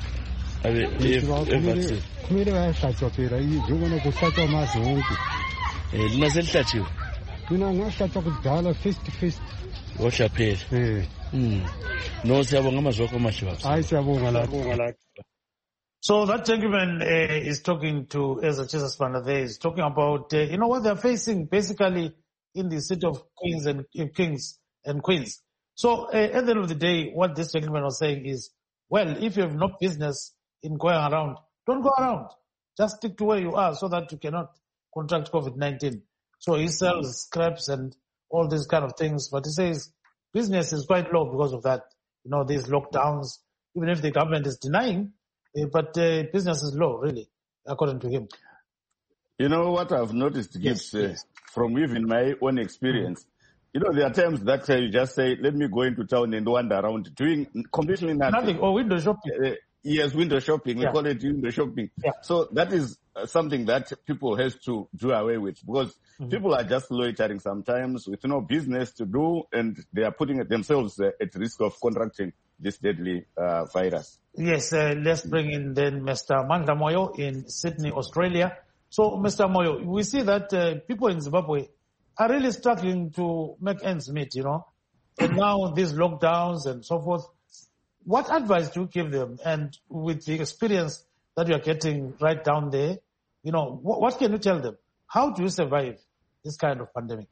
Kumele bayahlatshwa phela, njengobona kuhlatshwa amazi wonke. Lina selihlatshiwe? Mina ngahlatshwa kudala first. Wohla phela? No, siyabonga amazwi akho amahle baba. Hayi siyabonga lapho. So that gentleman is talking to Ezra Chesasbanda there. He's talking about, what they're facing basically in the city of kings and queens. So at the end of the day, what this gentleman was saying is, well, if you have no business in going around, don't go around. Just stick to where you are so that you cannot contract COVID-19. So he sells scraps and all these kind of things. But he says business is quite low because of that. These lockdowns, even if the government is denying, but business is low, really, according to him. You know what I've noticed, Gibbs, from even my own experience. There are times that you just say, let me go into town and wander around, doing completely nothing. Or window shopping. Yes, window shopping. We call it window shopping. Yeah. So that is something that people have to do away with, because people are just loitering sometimes with no business to do, and they are putting themselves at risk of contracting this deadly virus. Yes, let's bring in then Mr. Mandla Moyo in Sydney, Australia. So, Mr. Moyo, we see that people in Zimbabwe are really struggling to make ends meet, and now these lockdowns and so forth. What advice do you give them? And with the experience that you are getting right down there, what can you tell them? How do you survive this kind of pandemic?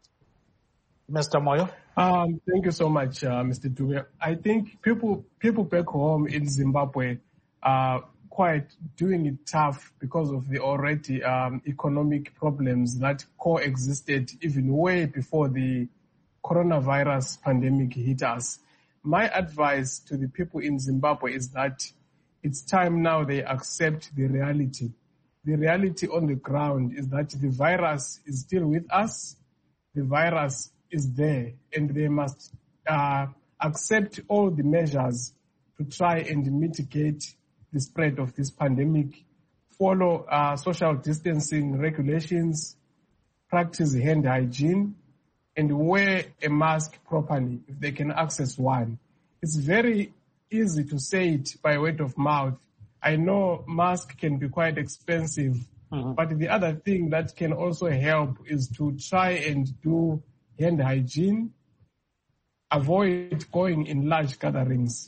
Mr. Moyo? Thank you so much, Mr. Dube. I think people back home in Zimbabwe are quite doing it tough because of the already economic problems that coexisted even way before the coronavirus pandemic hit us. My advice to the people in Zimbabwe is that it's time now they accept the reality. The reality on the ground is that the virus is still with us. The virus is there, and they must accept all the measures to try and mitigate the spread of this pandemic, follow social distancing regulations, practice hand hygiene, and wear a mask properly if they can access one. It's very easy to say it by word of mouth. I know masks can be quite expensive, but the other thing that can also help is to try and do hand hygiene, avoid going in large gatherings.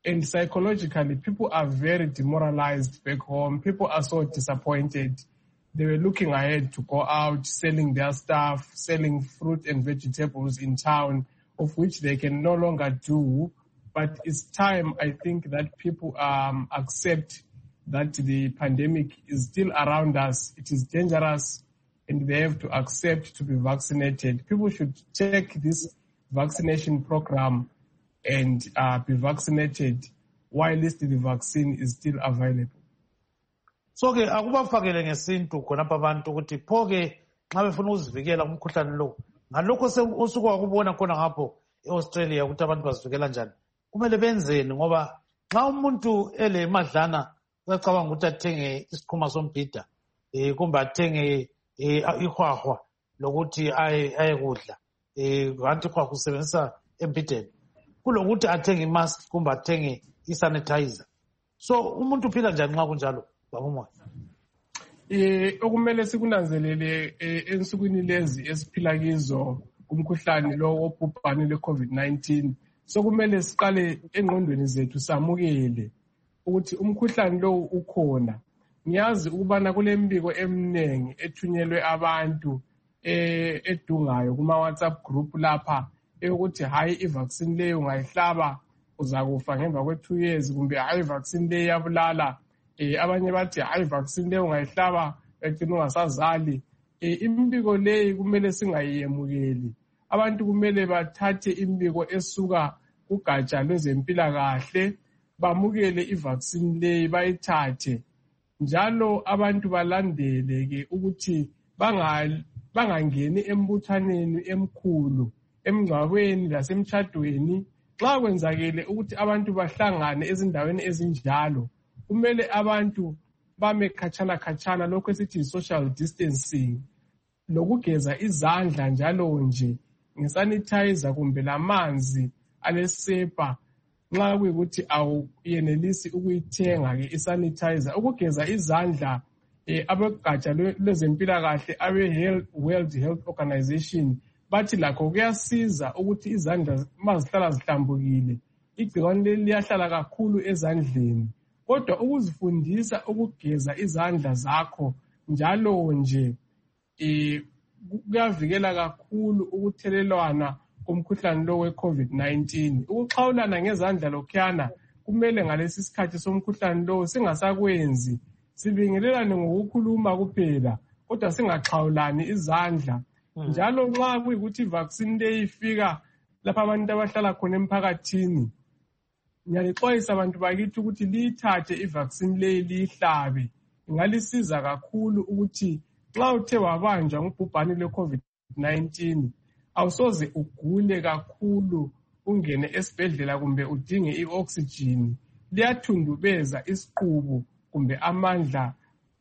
And psychologically, people are very demoralized back home. People are so disappointed. They were looking ahead to go out, selling their stuff, selling fruit and vegetables in town, of which they can no longer do. But it's time, I think, that people accept that the pandemic is still around us. It is dangerous, and they have to accept to be vaccinated. People should take this vaccination program and be vaccinated while the vaccine is still available. So ke akubafakele ngesintu khonapha abantu ukuthi phoke nxa befuna ukuzivikela kumkhuhlane lo ngalokho usuku wakubona khona ngapho eAustralia ukuthi abantu bazivikela njani kumele benzeni ngoba nxa umuntu ele madlana uyacabanga ukuthi athenge isikhuma sombhida kumbe athenge ihwahwa lokuthi ayekudla kanti ihwahwa usebenzisa embhideni kulokuthi athenge imask kumbe athenge isanitizer. So umuntu uphila njani nxa kunjalo babumoya? Okumele sikunanzelele ensukwini lezi esiphila kizo kumkhuhlane lo wobhubhane le-COVID-19 sokumele siqale engqondweni zethu samukele ukuthi umkhuhlane lo ukhona. Ngiyazi ukubana kulembiko eminingi ethunyelwe abantu edungayo kuma WhatsApp group lapha ukuthi hayi i-vaccine leyo ungayihlaba uzakufa ngemva kwe2 years kumbe hayi i-vaccine leyo yabulala. Abanye bathi hayi vaccine leyo ungayihlaba egcina ungasazali. Imbiko leyi kumele singayemukeli. Abantu kumele bathathe imbiko esuka kugatsha lwezempilakahle bamukele i-vaccine leyi bayithathe. Njalo abantu balandele ke ukuthi bangangeni embuthaneni emkhulu emngcwabeni lasemtshadweni. Xa kwenzakele ukuthi abantu bahlangane ezindaweni ezinjalo kumele abantu bame khatshana lokho esithi social distancing lokugeza izandla njalo nje ngesanitizer kumbe lamanzi alesepa nxa kuyikuthi awuyenelisi ukuyithenga ke isanitizer. Ukugeza izandla abegatsha lwezempilakahle abe-World Health Organization bathi lakho kuyasiza ukuthi izandla mazihlala zihlambukile igciwane leli liyahlala kakhulu ezandleni. Kodwa ukuzifundisa ukugeza izandla zakho njalo nje kuyavikela kakhulu ukuthelelwana komkhuhlane lo we-COVID-19. Ukuxhawulana ngezandla lokhuyana kumele ngalesi sikhathi somkhuhlane lo singasakwenzi. Sibingelelane ngokukhuluma kuphela kodwa singaxhawulani izandla. Njalo nxa kuyikuthi i-vaccine leyi ifika lapha abantu abahlala khona emphakathini ngiyalixwayisa abantu bakithi ukuthi liyithathe i-vaccine leyi liyihlabe. Ingalisiza kakhulu ukuthi nxa uthe wabanjwa ngubhubhane lwe-COVID-19 awusoze ugule kakhulu ungene esibhedlela kumbe udinge i-oxygen. Liyathundubeza isiqubu kumbe amandla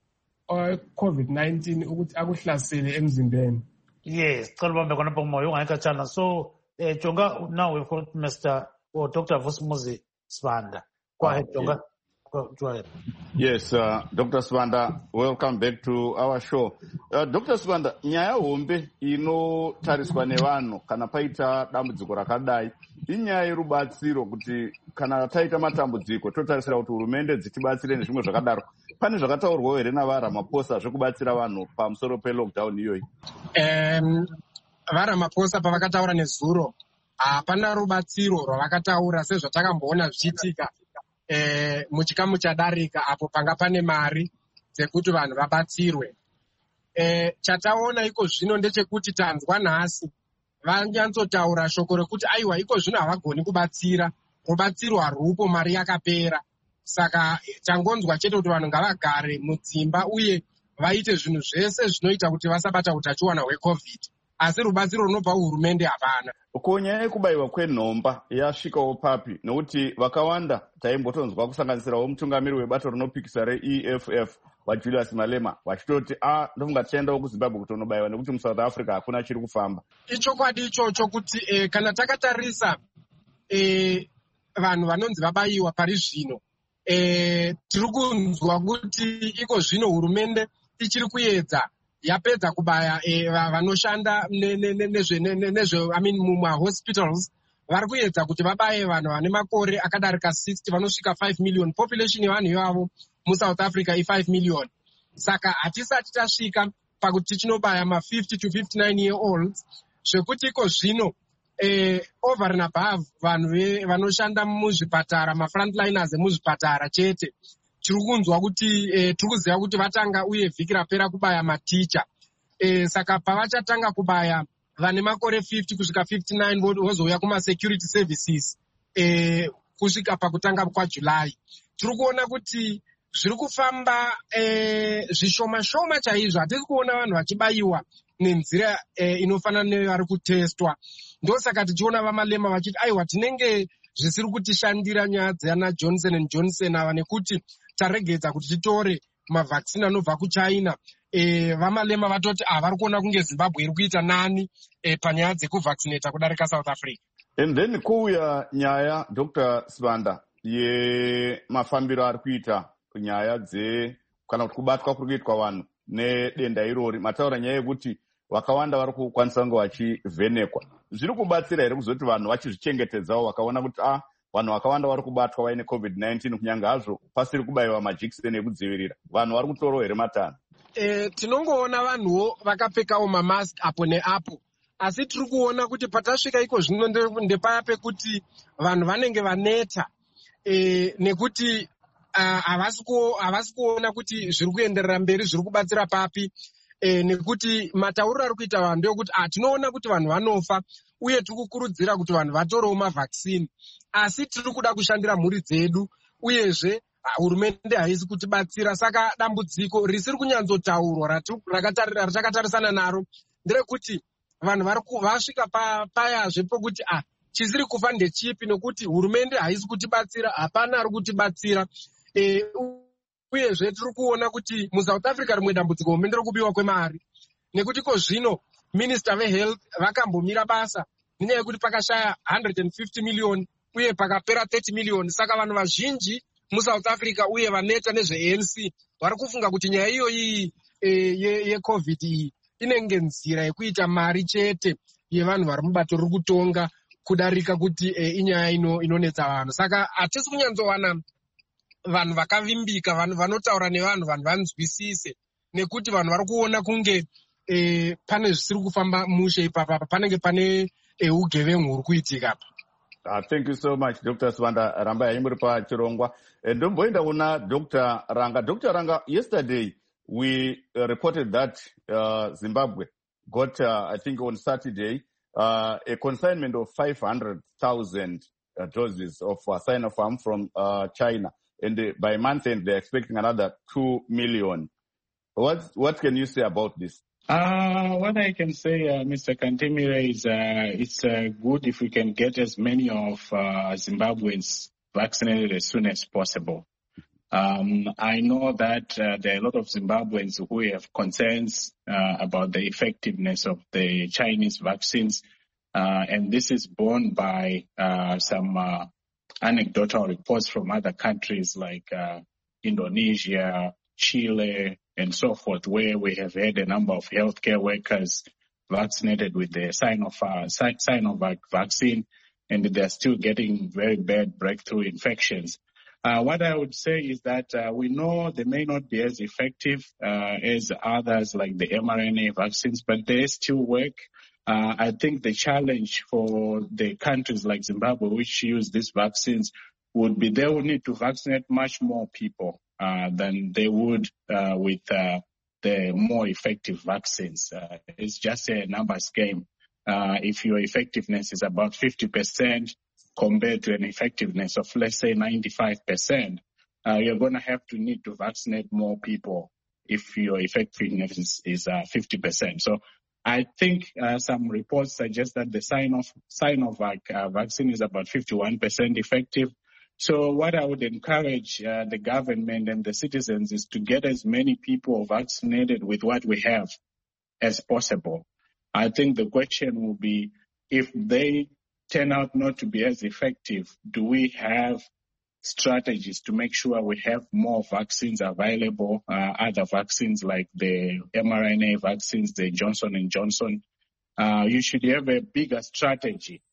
COVID-19 ukuthi akuhlasele emzimbeni. Yes, cela ubambe khonapho umoya ungayikhatshana. So Jonga, now we've got Mr. or Dr. Vusumuzi Sibanda. Go ahead, Jonga. Go ahead. Yes, Dr. Sibanda, welcome back to our show. Dr. Sibanda, nyaya hombe inotariswa nevanhu kana paita dambudziko rakadai inyaya yerubatsiro kuti kana taita matambudziko totarisira kuti hurumende dzitibatsire nezvimwe zvakadaro. Pane zvakataurwawo here naVaRamaphosa zvekubatsira vanhu pamusoro pe-lockdown iyoyi? VaRamaphosa pavakataura nezuro hapana rubatsiro rwavakataura sezvatakamboona zvichiitika muchikamu chadarika apo panga pane mari dzekuti vanhu vabatsirwe. Chataona iko zvino ndechekuti tanzwa nhasi vanyatsotaura shoko rekuti aiwa iko zvino havagoni kubatsira, rubatsiro harupo, mari yakapera. Saka tangonzwa chete kuti vanhu ngavagare mudzimba uye vaite zvinhu zvese zvinoita kuti vasabata utachiwana hweCovid. Asi rubatsiro runobva kuhurumende hapana. Ko nyaya yekubayiwa kwenhomba yasvikawo papi? Nokuti vakawanda taimbotonzwa kusanganisirawo mutungamiri webato rinopikisa reEFF waJulius Malema vachitoti ndofunga tichaendawo kuZimbabwe kutonobayiwa nekuti muSouth Africa hakuna chiri kufamba. Ichokwadi ichocho kuti kana takatarisa vanhu vanonzi vabayiwa pari zvino tiri kunzwa kuti iko zvino hurumende ichiri kuedza yapedza kubaya vanoshanda muma hospitals vari kuedza kuti vabaye vanhu vane makore akadarika 60 vanosvika 5 million. Population yevanhu ivavo muSouth Africa i5 million. Saka hatisati tasvika pakuti tichinobaya ma50 to 59 year olds, zvekuti iko zvino over and above vanhu vanoshanda muzvipatara, mafrontliners emuzvipatara chete, tiri kunzwa kuti tiri kuziva kuti vatanga uye vhiki rapera kubaya maticha. Saka pavachatanga kubaya vane makore 50 kusvika 59 vozouya kuma-security services kusvika pakutanga kwaJuly. Tiri kuona kuti zviri kufamba zvishoma-shoma chaizvo. Hatisi kuona vanhu vachibayiwa nenzira inofanana nevari kutestwa. Ndosaka tichiona vamalema vachiti aiwa tinenge zvisiri kutishandira nyaya dzana Johnson and Johnson ava, nekuti taregedza kuti titore mavhaksini anobva kuChina. Vamalema vatoti vari kuona kunge Zimbabwe iri kuita nani panyaya dzekuvhaksineta kudarika South Africa. And then kuuya nyaya Dr. Sibanda yemafambiro ari kuita nyaya kana kuti kubatwa kuri kuitwa vanhu nedenda irori. Mataura nyaya yekuti vakawanda vari kukwanisa kunge vachivhenekwa. Zviri kubatsira here kuzoti vanhu vachizvichengetedzawo vakaona kuti vanhu vakawanda vari kubatwa vaine COVID-19 kunyange hazvo pasiri kubayiwa majekiseni ekudzivirira, vanhu vari kutorawo here matanho? Tinongoona vanhuwo vakapfekawo mamask apo neapo, asi tiri kuona kuti patasvika iko zvino ndepaya pekuti vanhu vanenge vaneta, nekuti havasi kuona kuti zviri kuenderera mberi, zviri kubatsira papi. Nekuti matauriro ari kuita vanhu ndeyokuti tinoona kuti vanhu vanofa uye tiri kukurudzira kuti vanhu vatorewo mavhaksini, asi tiri kuda kushandira mhuri dzedu, uyezve hurumende haisi kutibatsira. Saka dambudziko risiri kunyatsotaurwa ratakatarisana naro nderekuti vanhu vasvika payazve pokuti chisiri kufa ndechipi, nekuti hurumende haisi kutibatsira, hapana ari kutibatsira. Uyezve tiri kuona kuti muSouth Africa rimwe dambudziko homende rokubiwa kwemari, nekuti ko zvino minister vehealth vakambomira basa nenyaya yekuti pakashaya 150 million uye pakapera 30 million. Saka vanhu vazhinji muSouth Africa uye vaneta nezveANC vari kufunga kuti nyaya iyoyi yeCovid iyi inenge nzira yekuita mari chete yevanhu vari mubato riri kutonga kudarika kuti inyaya inonetsa vanhu. Saka hatisi kunyatsowana vanhu vakavimbika, vanhu vanotaura nevanhu, vanhu vanzwisise, nekuti vanhu vari kuona kunge pane zvisiri kufamba mushe ipapa, panenge pane ugevengu huri kuitika. Thank you so much, Dr. Sibanda. Ramba yaimuri pachirongwa. Ndomboenda kuna Dr. Ranga. Dr. Ranga, yesterday we reported that Zimbabwe got, I think on Saturday, a consignment of 500,000 doses of Sinopharm from China. And by month end, they're expecting another 2 million. What can you say about this? What I can say, Mr. Kantemire, is it's good if we can get as many of Zimbabweans vaccinated as soon as possible. I know that there are a lot of Zimbabweans who have concerns about the effectiveness of the Chinese vaccines, and this is borne by some anecdotal reports from other countries like Indonesia, Chile, and so forth, where we have had a number of healthcare workers vaccinated with the Sinovac vaccine, and they're still getting very bad breakthrough infections. What I would say is that we know they may not be as effective as others like the mRNA vaccines, but they still work. I think the challenge for the countries like Zimbabwe, which use these vaccines, would be they would need to vaccinate much more people than they would with the more effective vaccines. It's just a numbers game. If your effectiveness is about 50% compared to an effectiveness of, let's say, 95%, you're going to have to need to vaccinate more people if your effectiveness is 50%. So I think some reports suggest that the Sinovac vaccine is about 51% effective. So what I would encourage the government and the citizens is to get as many people vaccinated with what we have as possible. I think the question will be, if they turn out not to be as effective, do we have strategies to make sure we have more vaccines available, other vaccines like the mRNA vaccines, the Johnson & Johnson? You should have a bigger strategy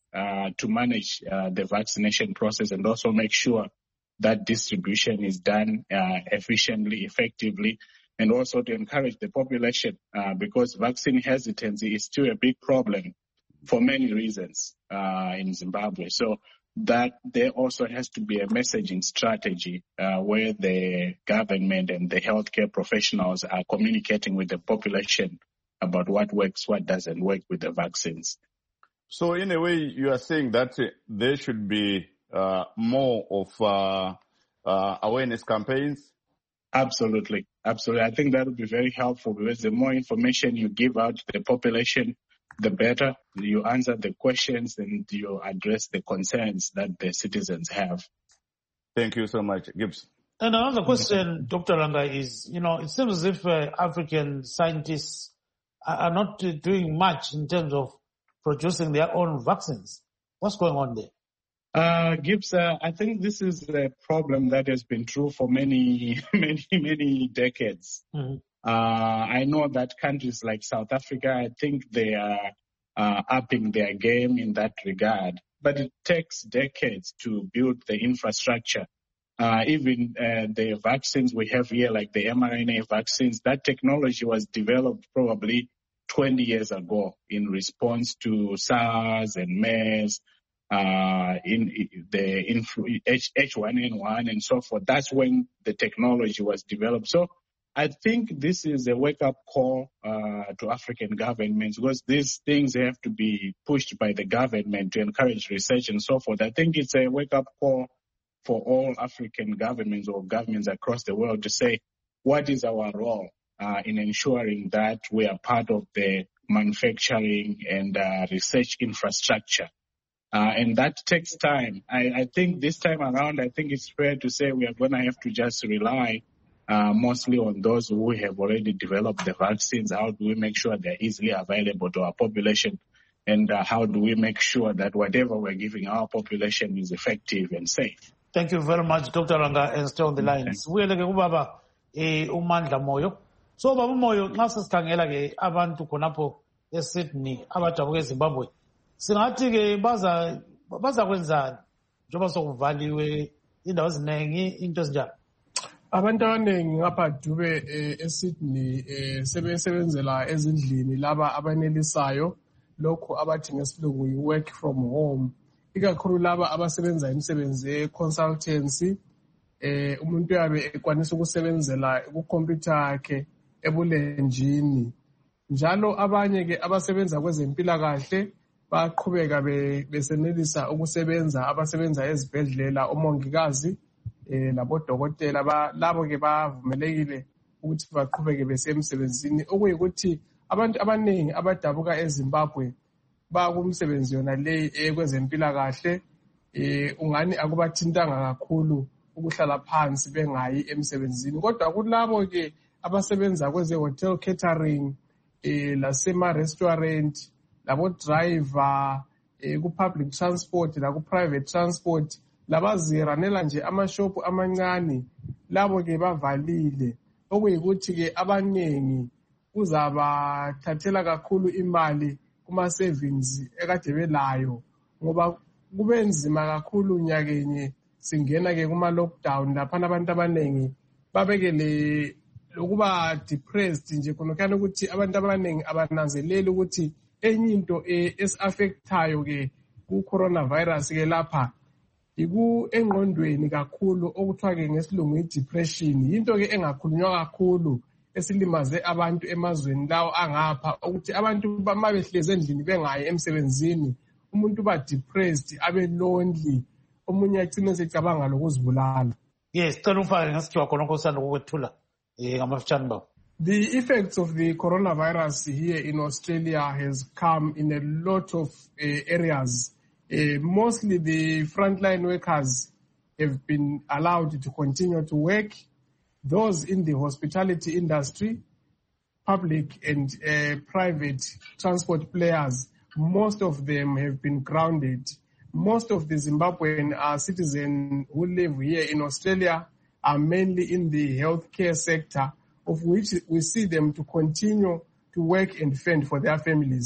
to manage the vaccination process and also make sure that distribution is done efficiently, effectively, and also to encourage the population because vaccine hesitancy is still a big problem for many reasons in Zimbabwe. So that there also has to be a messaging strategy where the government and the healthcare professionals are communicating with the population about what works, what doesn't work with the vaccines. So in a way, you are saying that there should be more of awareness campaigns? Absolutely. Absolutely. I think that would be very helpful because the more information you give out to the population, the better. You answer the questions and you address the concerns that the citizens have. Thank you so much, Gibbs. And another question, Dr. Langa, is, it seems as if African scientists are not doing much in terms of producing their own vaccines. What's going on there? Gibbs, I think this is a problem that has been true for many, many decades. Mm-hmm. I know that countries like South Africa, I think they are upping their game in that regard, but it takes decades to build the infrastructure. Even the vaccines we have here, like the mRNA vaccines, that technology was developed probably 20 years ago in response to SARS and MERS, in the H1N1 and so forth. That's when the technology was developed. So I think this is a wake-up call to African governments because these things have to be pushed by the government to encourage research and so forth. I think it's a wake-up call for all African governments or governments across the world to say, what is our role in ensuring that we are part of the manufacturing and research infrastructure? And that takes time. I think this time around, I think it's fair to say we are going to have to just rely mostly on those who have already developed the vaccines. How do we make sure they're easily available to our population? And how do we make sure that whatever we're giving our population is effective and safe? Thank you very much, Dr. Langa, and stay on the lines. Uyeleke ubaba uMandla Moyo. So baba Moyo, nxa sesikhangela ke abantu khonapho eSydney abadabuka eZimbabwe. Singathi ke baza kwenzani njengoba sokuvaliwe indawo eziningi into ezinjalo. Abantu abaningi ngapha Dube eSydney sebesebenzela ezindlini laba abanelisayo lokho abathi ngesilungu work from home. Ikakhulu laba abasebenza imisebenzi ye-consultancy, umuntu yabe ekwanisa ukusebenzela ku-computer yakhe ebulenjini. Njalo abanye ke abasebenza kwezempilakahle baqhubeka besenelisa ukusebenza, abasebenza ezibhedlela, omongikazi labodokotela labo ke bavumelekile ukuthi baqhubeke besemsebenzini, okuyikuthi abantu abaningi abadabuka eZimbabwe bakumsebenzi yona le kwezempilakahle ungani akubathintanga kakhulu ukuhlala phansi bengayi emsebenzini. Kodwa kulabo ke abasebenza kweze hotel catering lasema restaurant labo driver ku public transport la ku private transport labaziranela nje amashopu amancane, labo ke bavalile, okuyikuthi ke abaningi kuzabathathela kakhulu imali kuma savings ekade belayo ngoba kube nzima kakhulu nyakenye singena ke kuma lockdown lapha abantu abaningi babekele lokuba depressed nje khona ukuthi abantu abaningi abananzeleli ukuthi enye into esi-affectayo ke ku coronavirus ke lapha iku engqondweni kakhulu okuthiwa ke ngesilungu i-depression. Into ke engakhulunywa kakhulu esilimaze abantu emazweni lawo angapha ukuthi abantu mabehlezi endlini bengayi emsebenzini, umuntu ba depressed, abe lonely, omunye agcine secabanga lokuzibulala. Yes, cela ufake ngesikhiwa khona nkosana ukwethula ngamafitshane bawo. The effects of the coronavirus here in Australia has come in a lot of areas. Mostly the frontline workers have been allowed to continue to work. Those in the hospitality industry, public and private transport players, most of them have been grounded. Most of the Zimbabwean citizens who live here in Australia are mainly in the healthcare sector, of which we see them to continue to work and fend for their families.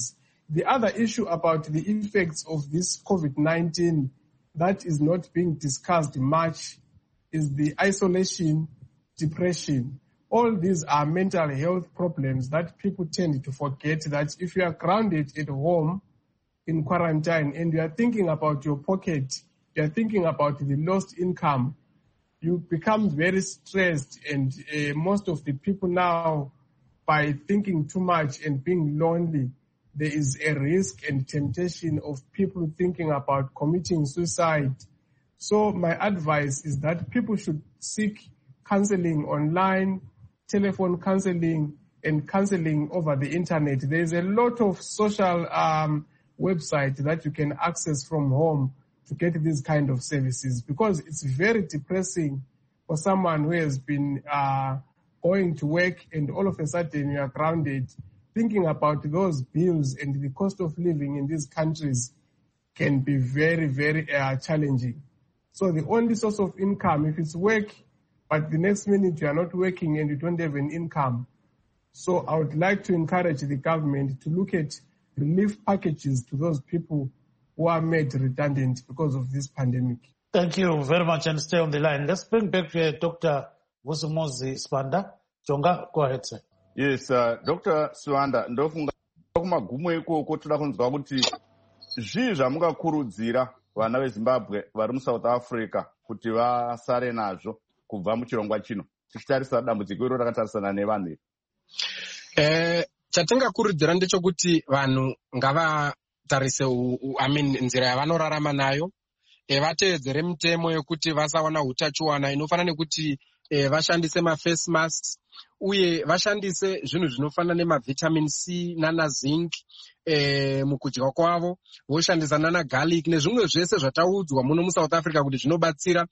The other issue about the effects of this COVID-19 that is not being discussed much is the isolation, depression. All these are mental health problems that people tend to forget, that if you are grounded at home in quarantine and you are thinking about your pocket, you are thinking about the lost income, you become very stressed. And most of the people now, by thinking too much and being lonely, there is a risk and temptation of people thinking about committing suicide. So my advice is that people should seek counseling online, telephone counseling, and counseling over the internet. There's a lot of social websites that you can access from home to get these kind of services, because it's very depressing for someone who has been going to work and all of a sudden you are grounded. Thinking about those bills and the cost of living in these countries can be very, very challenging. So the only source of income, if it's work, but the next minute you are not working and you don't have an income. So I would like to encourage the government to look at relief packages to those people who are made redundant because of this pandemic. Thank you very much, and stay on the line. Let's bring back Dr. Vusimuzi Sibanda. Jonga, go ahead, sir. Yes, Dr. Sibanda, ndofunga kumagumo ikoko toda kunzwa kuti zvii zvamungakurudzira vana veZimbabwe vari muSouth Africa kuti vasare nazvo kubva muchirongwa chino, tichitarisa dambudziko iro rakatarisana nevanhu. Chatingakurudzira ndechekuti vanhu ngavatarise nzira yavanorarama nayo, vateedzere mitemo yekuti vasawana utachiwana inofanana nekuti vashandise maface masks, uye vashandise zvinhu zvinofanana nemavitamin C nana zinc mukudya kwavo, voshandisa nana garlic nezvimwe zvese zvataudzwa muno muSouth Africa kuti zvinobatsira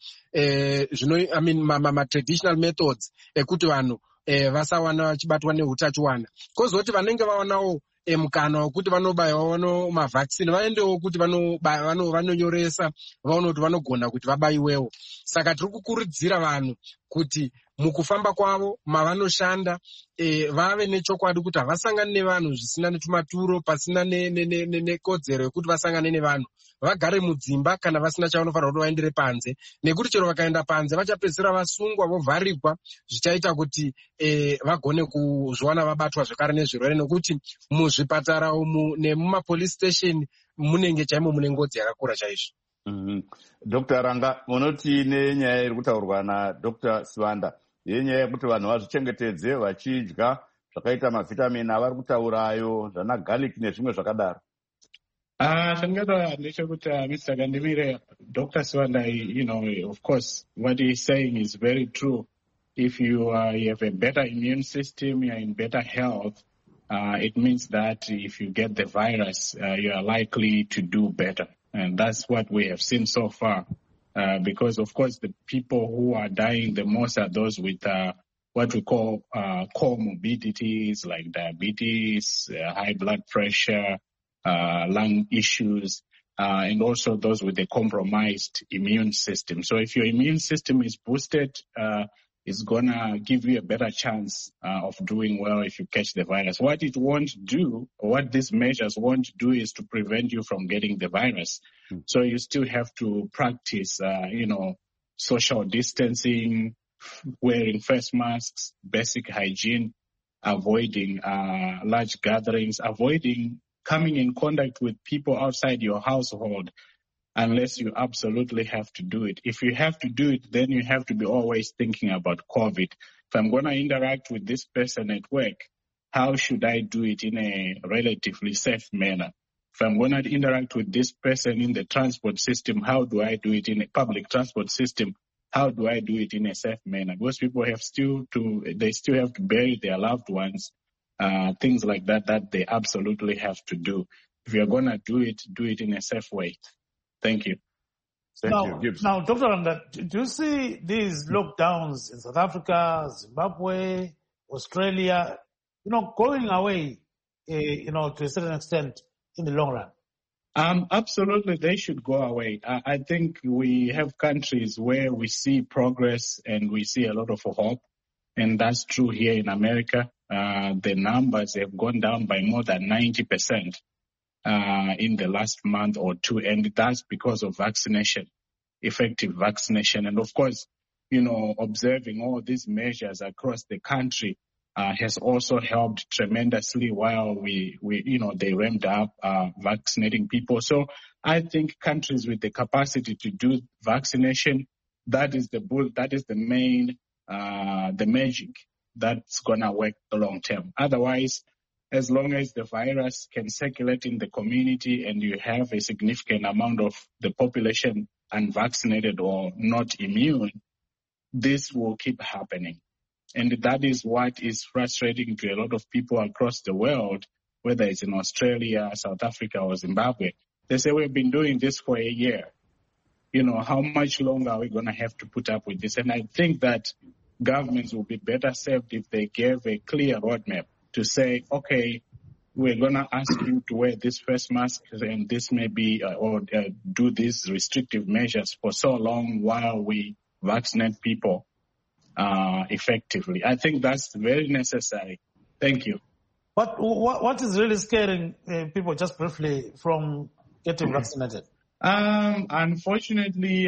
ma-traditional methods ekuti vanhu vasawana vachibatwa neutachiwana. Kozoti vanenge vawanawo mukana wekuti vanobayiwa mavhakisini vaendewo kuti vanonyoresa vaone kuti vanogona kuti vabayiwewo. Saka tiri kukurudzira vanhu kuti mukufamba kwavo mavanoshanda vave nechokwadi kuti havasangane nevanhu zvisina netumaturo, pasina nekodzero yekuti vasangane nevanhu. Vagare mudzimba kana vasina chavanofanira kuti vaendere panze, nekuti chero vakaenda panze vachapedzisira vasungwa vovharirwa, zvichaita kuti vagone kuzviwana vabatwa zvakare nezvirwere, nekuti muzvipatara umu nemumapolice station munenge chaimo mune ngodzi yakakura chaizvo. Dr. Ranga, munoti nenyaya iri kutaurwa naDr. Sibanda yenyaya yekuti vanhu vazvichengetedze vachidya zvakaita mavitamini avari kutaurayo zvana garlic nezvimwe zvakadaro. Chandingataura ndechekuti Mr. Kandimire, Dr. Sibanda, of course, what he's saying is very true. If you have a better immune system, you are in better health, it means that if you get the virus, you are likely to do better. And that's what we have seen so far. Because, of course, the people who are dying the most are those with what we call comorbidities like diabetes, high blood pressure, lung issues, and also those with a compromised immune system. So if your immune system is boosted, it's going to give you a better chance of doing well if you catch the virus. What it won't do, or what these measures won't do, is to prevent you from getting the virus. So you still have to practice, social distancing, wearing face masks, basic hygiene, avoiding large gatherings, avoiding coming in contact with people outside your household, unless you absolutely have to do it. If you have to do it, then you have to be always thinking about COVID. If I'm going to interact with this person at work, how should I do it in a relatively safe manner? If I'm going to interact with this person in the transport system, how do I do it in a public transport system? How do I do it in a safe manner? Most people still have to bury their loved ones, things like that they absolutely have to do. If you're going to do it in a safe way. Thank you. Thank you. Now, Dr. Ranga, do you see these lockdowns in South Africa, Zimbabwe, Australia, going away, to a certain extent in the long run? Absolutely, they should go away. I think we have countries where we see progress and we see a lot of hope, and that's true here in America. The numbers have gone down by more than 90%. in the last month or two, and that's because of vaccination, effective vaccination. And of course, observing all these measures across the country has also helped tremendously while they ramped up vaccinating people. So I think countries with the capacity to do vaccination, that is the main, the magic that's gonna work the long term. Otherwise, as long as the virus can circulate in the community and you have a significant amount of the population unvaccinated or not immune, this will keep happening. And that is what is frustrating to a lot of people across the world, whether it's in Australia, South Africa, or Zimbabwe. They say, we've been doing this for a year. How much longer are we going to have to put up with this? And I think that governments will be better served if they gave a clear roadmap to say, okay, we're going to ask you to wear this face mask and this may be, or do these restrictive measures for so long while we vaccinate people effectively. I think that's very necessary. Thank you. What is really scaring people, just briefly, from getting vaccinated? Unfortunately,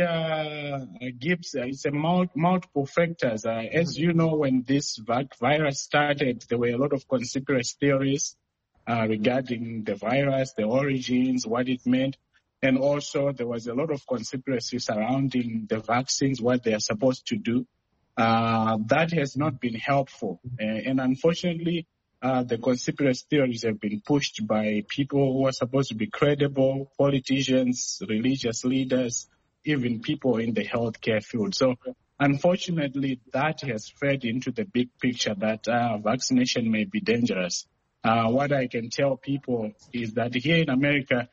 Gibbs, it's multiple factors. As you know, when this virus started, there were a lot of conspiracy theories regarding the virus, the origins, what it meant. And also there was a lot of conspiracy surrounding the vaccines, what they are supposed to do. That has not been helpful. And unfortunately, the conspiracy theories have been pushed by people who are supposed to be credible, politicians, religious leaders, even people in the healthcare field. So unfortunately, that has fed into the big picture that vaccination may be dangerous. What I can tell people is that here in America,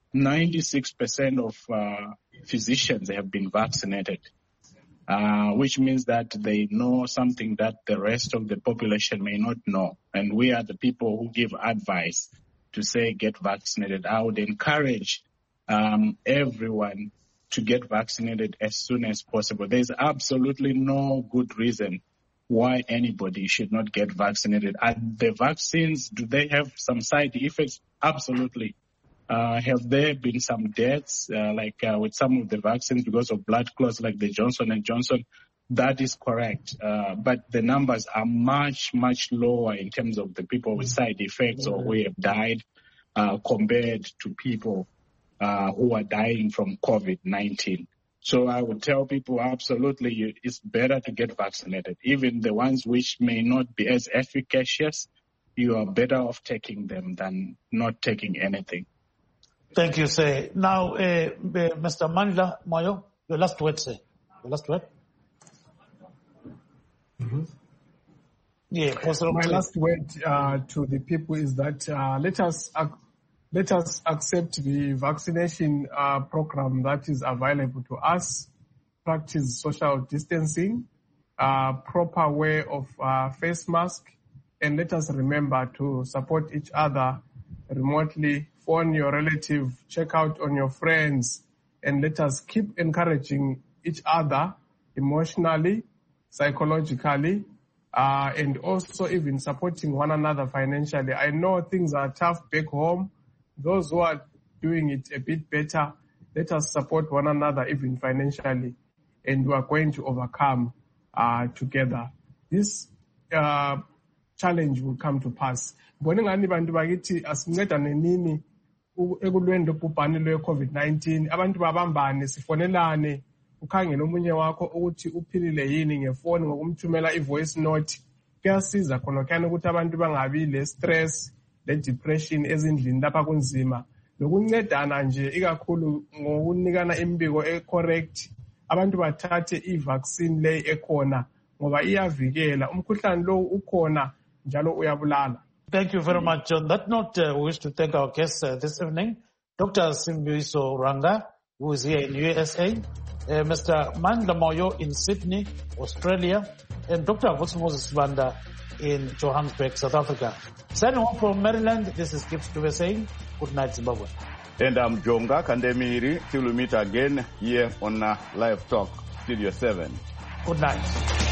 96% of physicians have been vaccinated, which means that they know something that the rest of the population may not know. And we are the people who give advice to say get vaccinated. I would encourage everyone to get vaccinated as soon as possible. There's absolutely no good reason why anybody should not get vaccinated. And the vaccines, do they have some side effects? Absolutely. Have there been some deaths, with some of the vaccines because of blood clots like the Johnson & Johnson? That is correct. But the numbers are much, much lower in terms of the people with side effects or who have died compared to people who are dying from COVID-19. So I would tell people absolutely it's better to get vaccinated. Even the ones which may not be as efficacious, you are better off taking them than not taking anything. Thank you, sir. Now, Mr. Mandla Moyo, your last word, sir. Your last word. Mm-hmm. Yeah. My last word to the people is that let us accept the vaccination program that is available to us, practice social distancing, proper wear of face mask, and let us remember to support each other remotely. Phone your relative, check out on your friends, and let us keep encouraging each other emotionally, psychologically, and also even supporting one another financially. I know things are tough back home. Those who are doing it a bit better, let us support one another even financially, and we are going to overcome together. This challenge will come to pass. Ekulweni lobhubhane lwe-COVID-19, abantu babambane, sifonelane, ukhangele omunye wakho ukuthi uphilile yini ngefoni ngokumthumela i-voice note. Kuyasiza khona ukuthi abantu bangabi le-stress, le-depression ezindlini lapha kunzima. Nokuncedana nje ikakhulu ngokunikana imbiko e-correct. Abantu bathathe i-vaccine le ekhona ngoba iyavikela. Umkhuhlane lo ukhona njalo uyabulala. Thank you very much. On that note, we wish to thank our guests this evening, Dr. Simbiso Ranga, who is here in USA, Mr. Mandla Moyo in Sydney, Australia, and Dr. Vusi Moses in Johannesburg, South Africa. Signing off from Maryland, this is Gibbs Dube saying, good night, Zimbabwe. And I'm Jonga Kandemiri. Till we meet again here on Live Talk, Studio 7. Good night.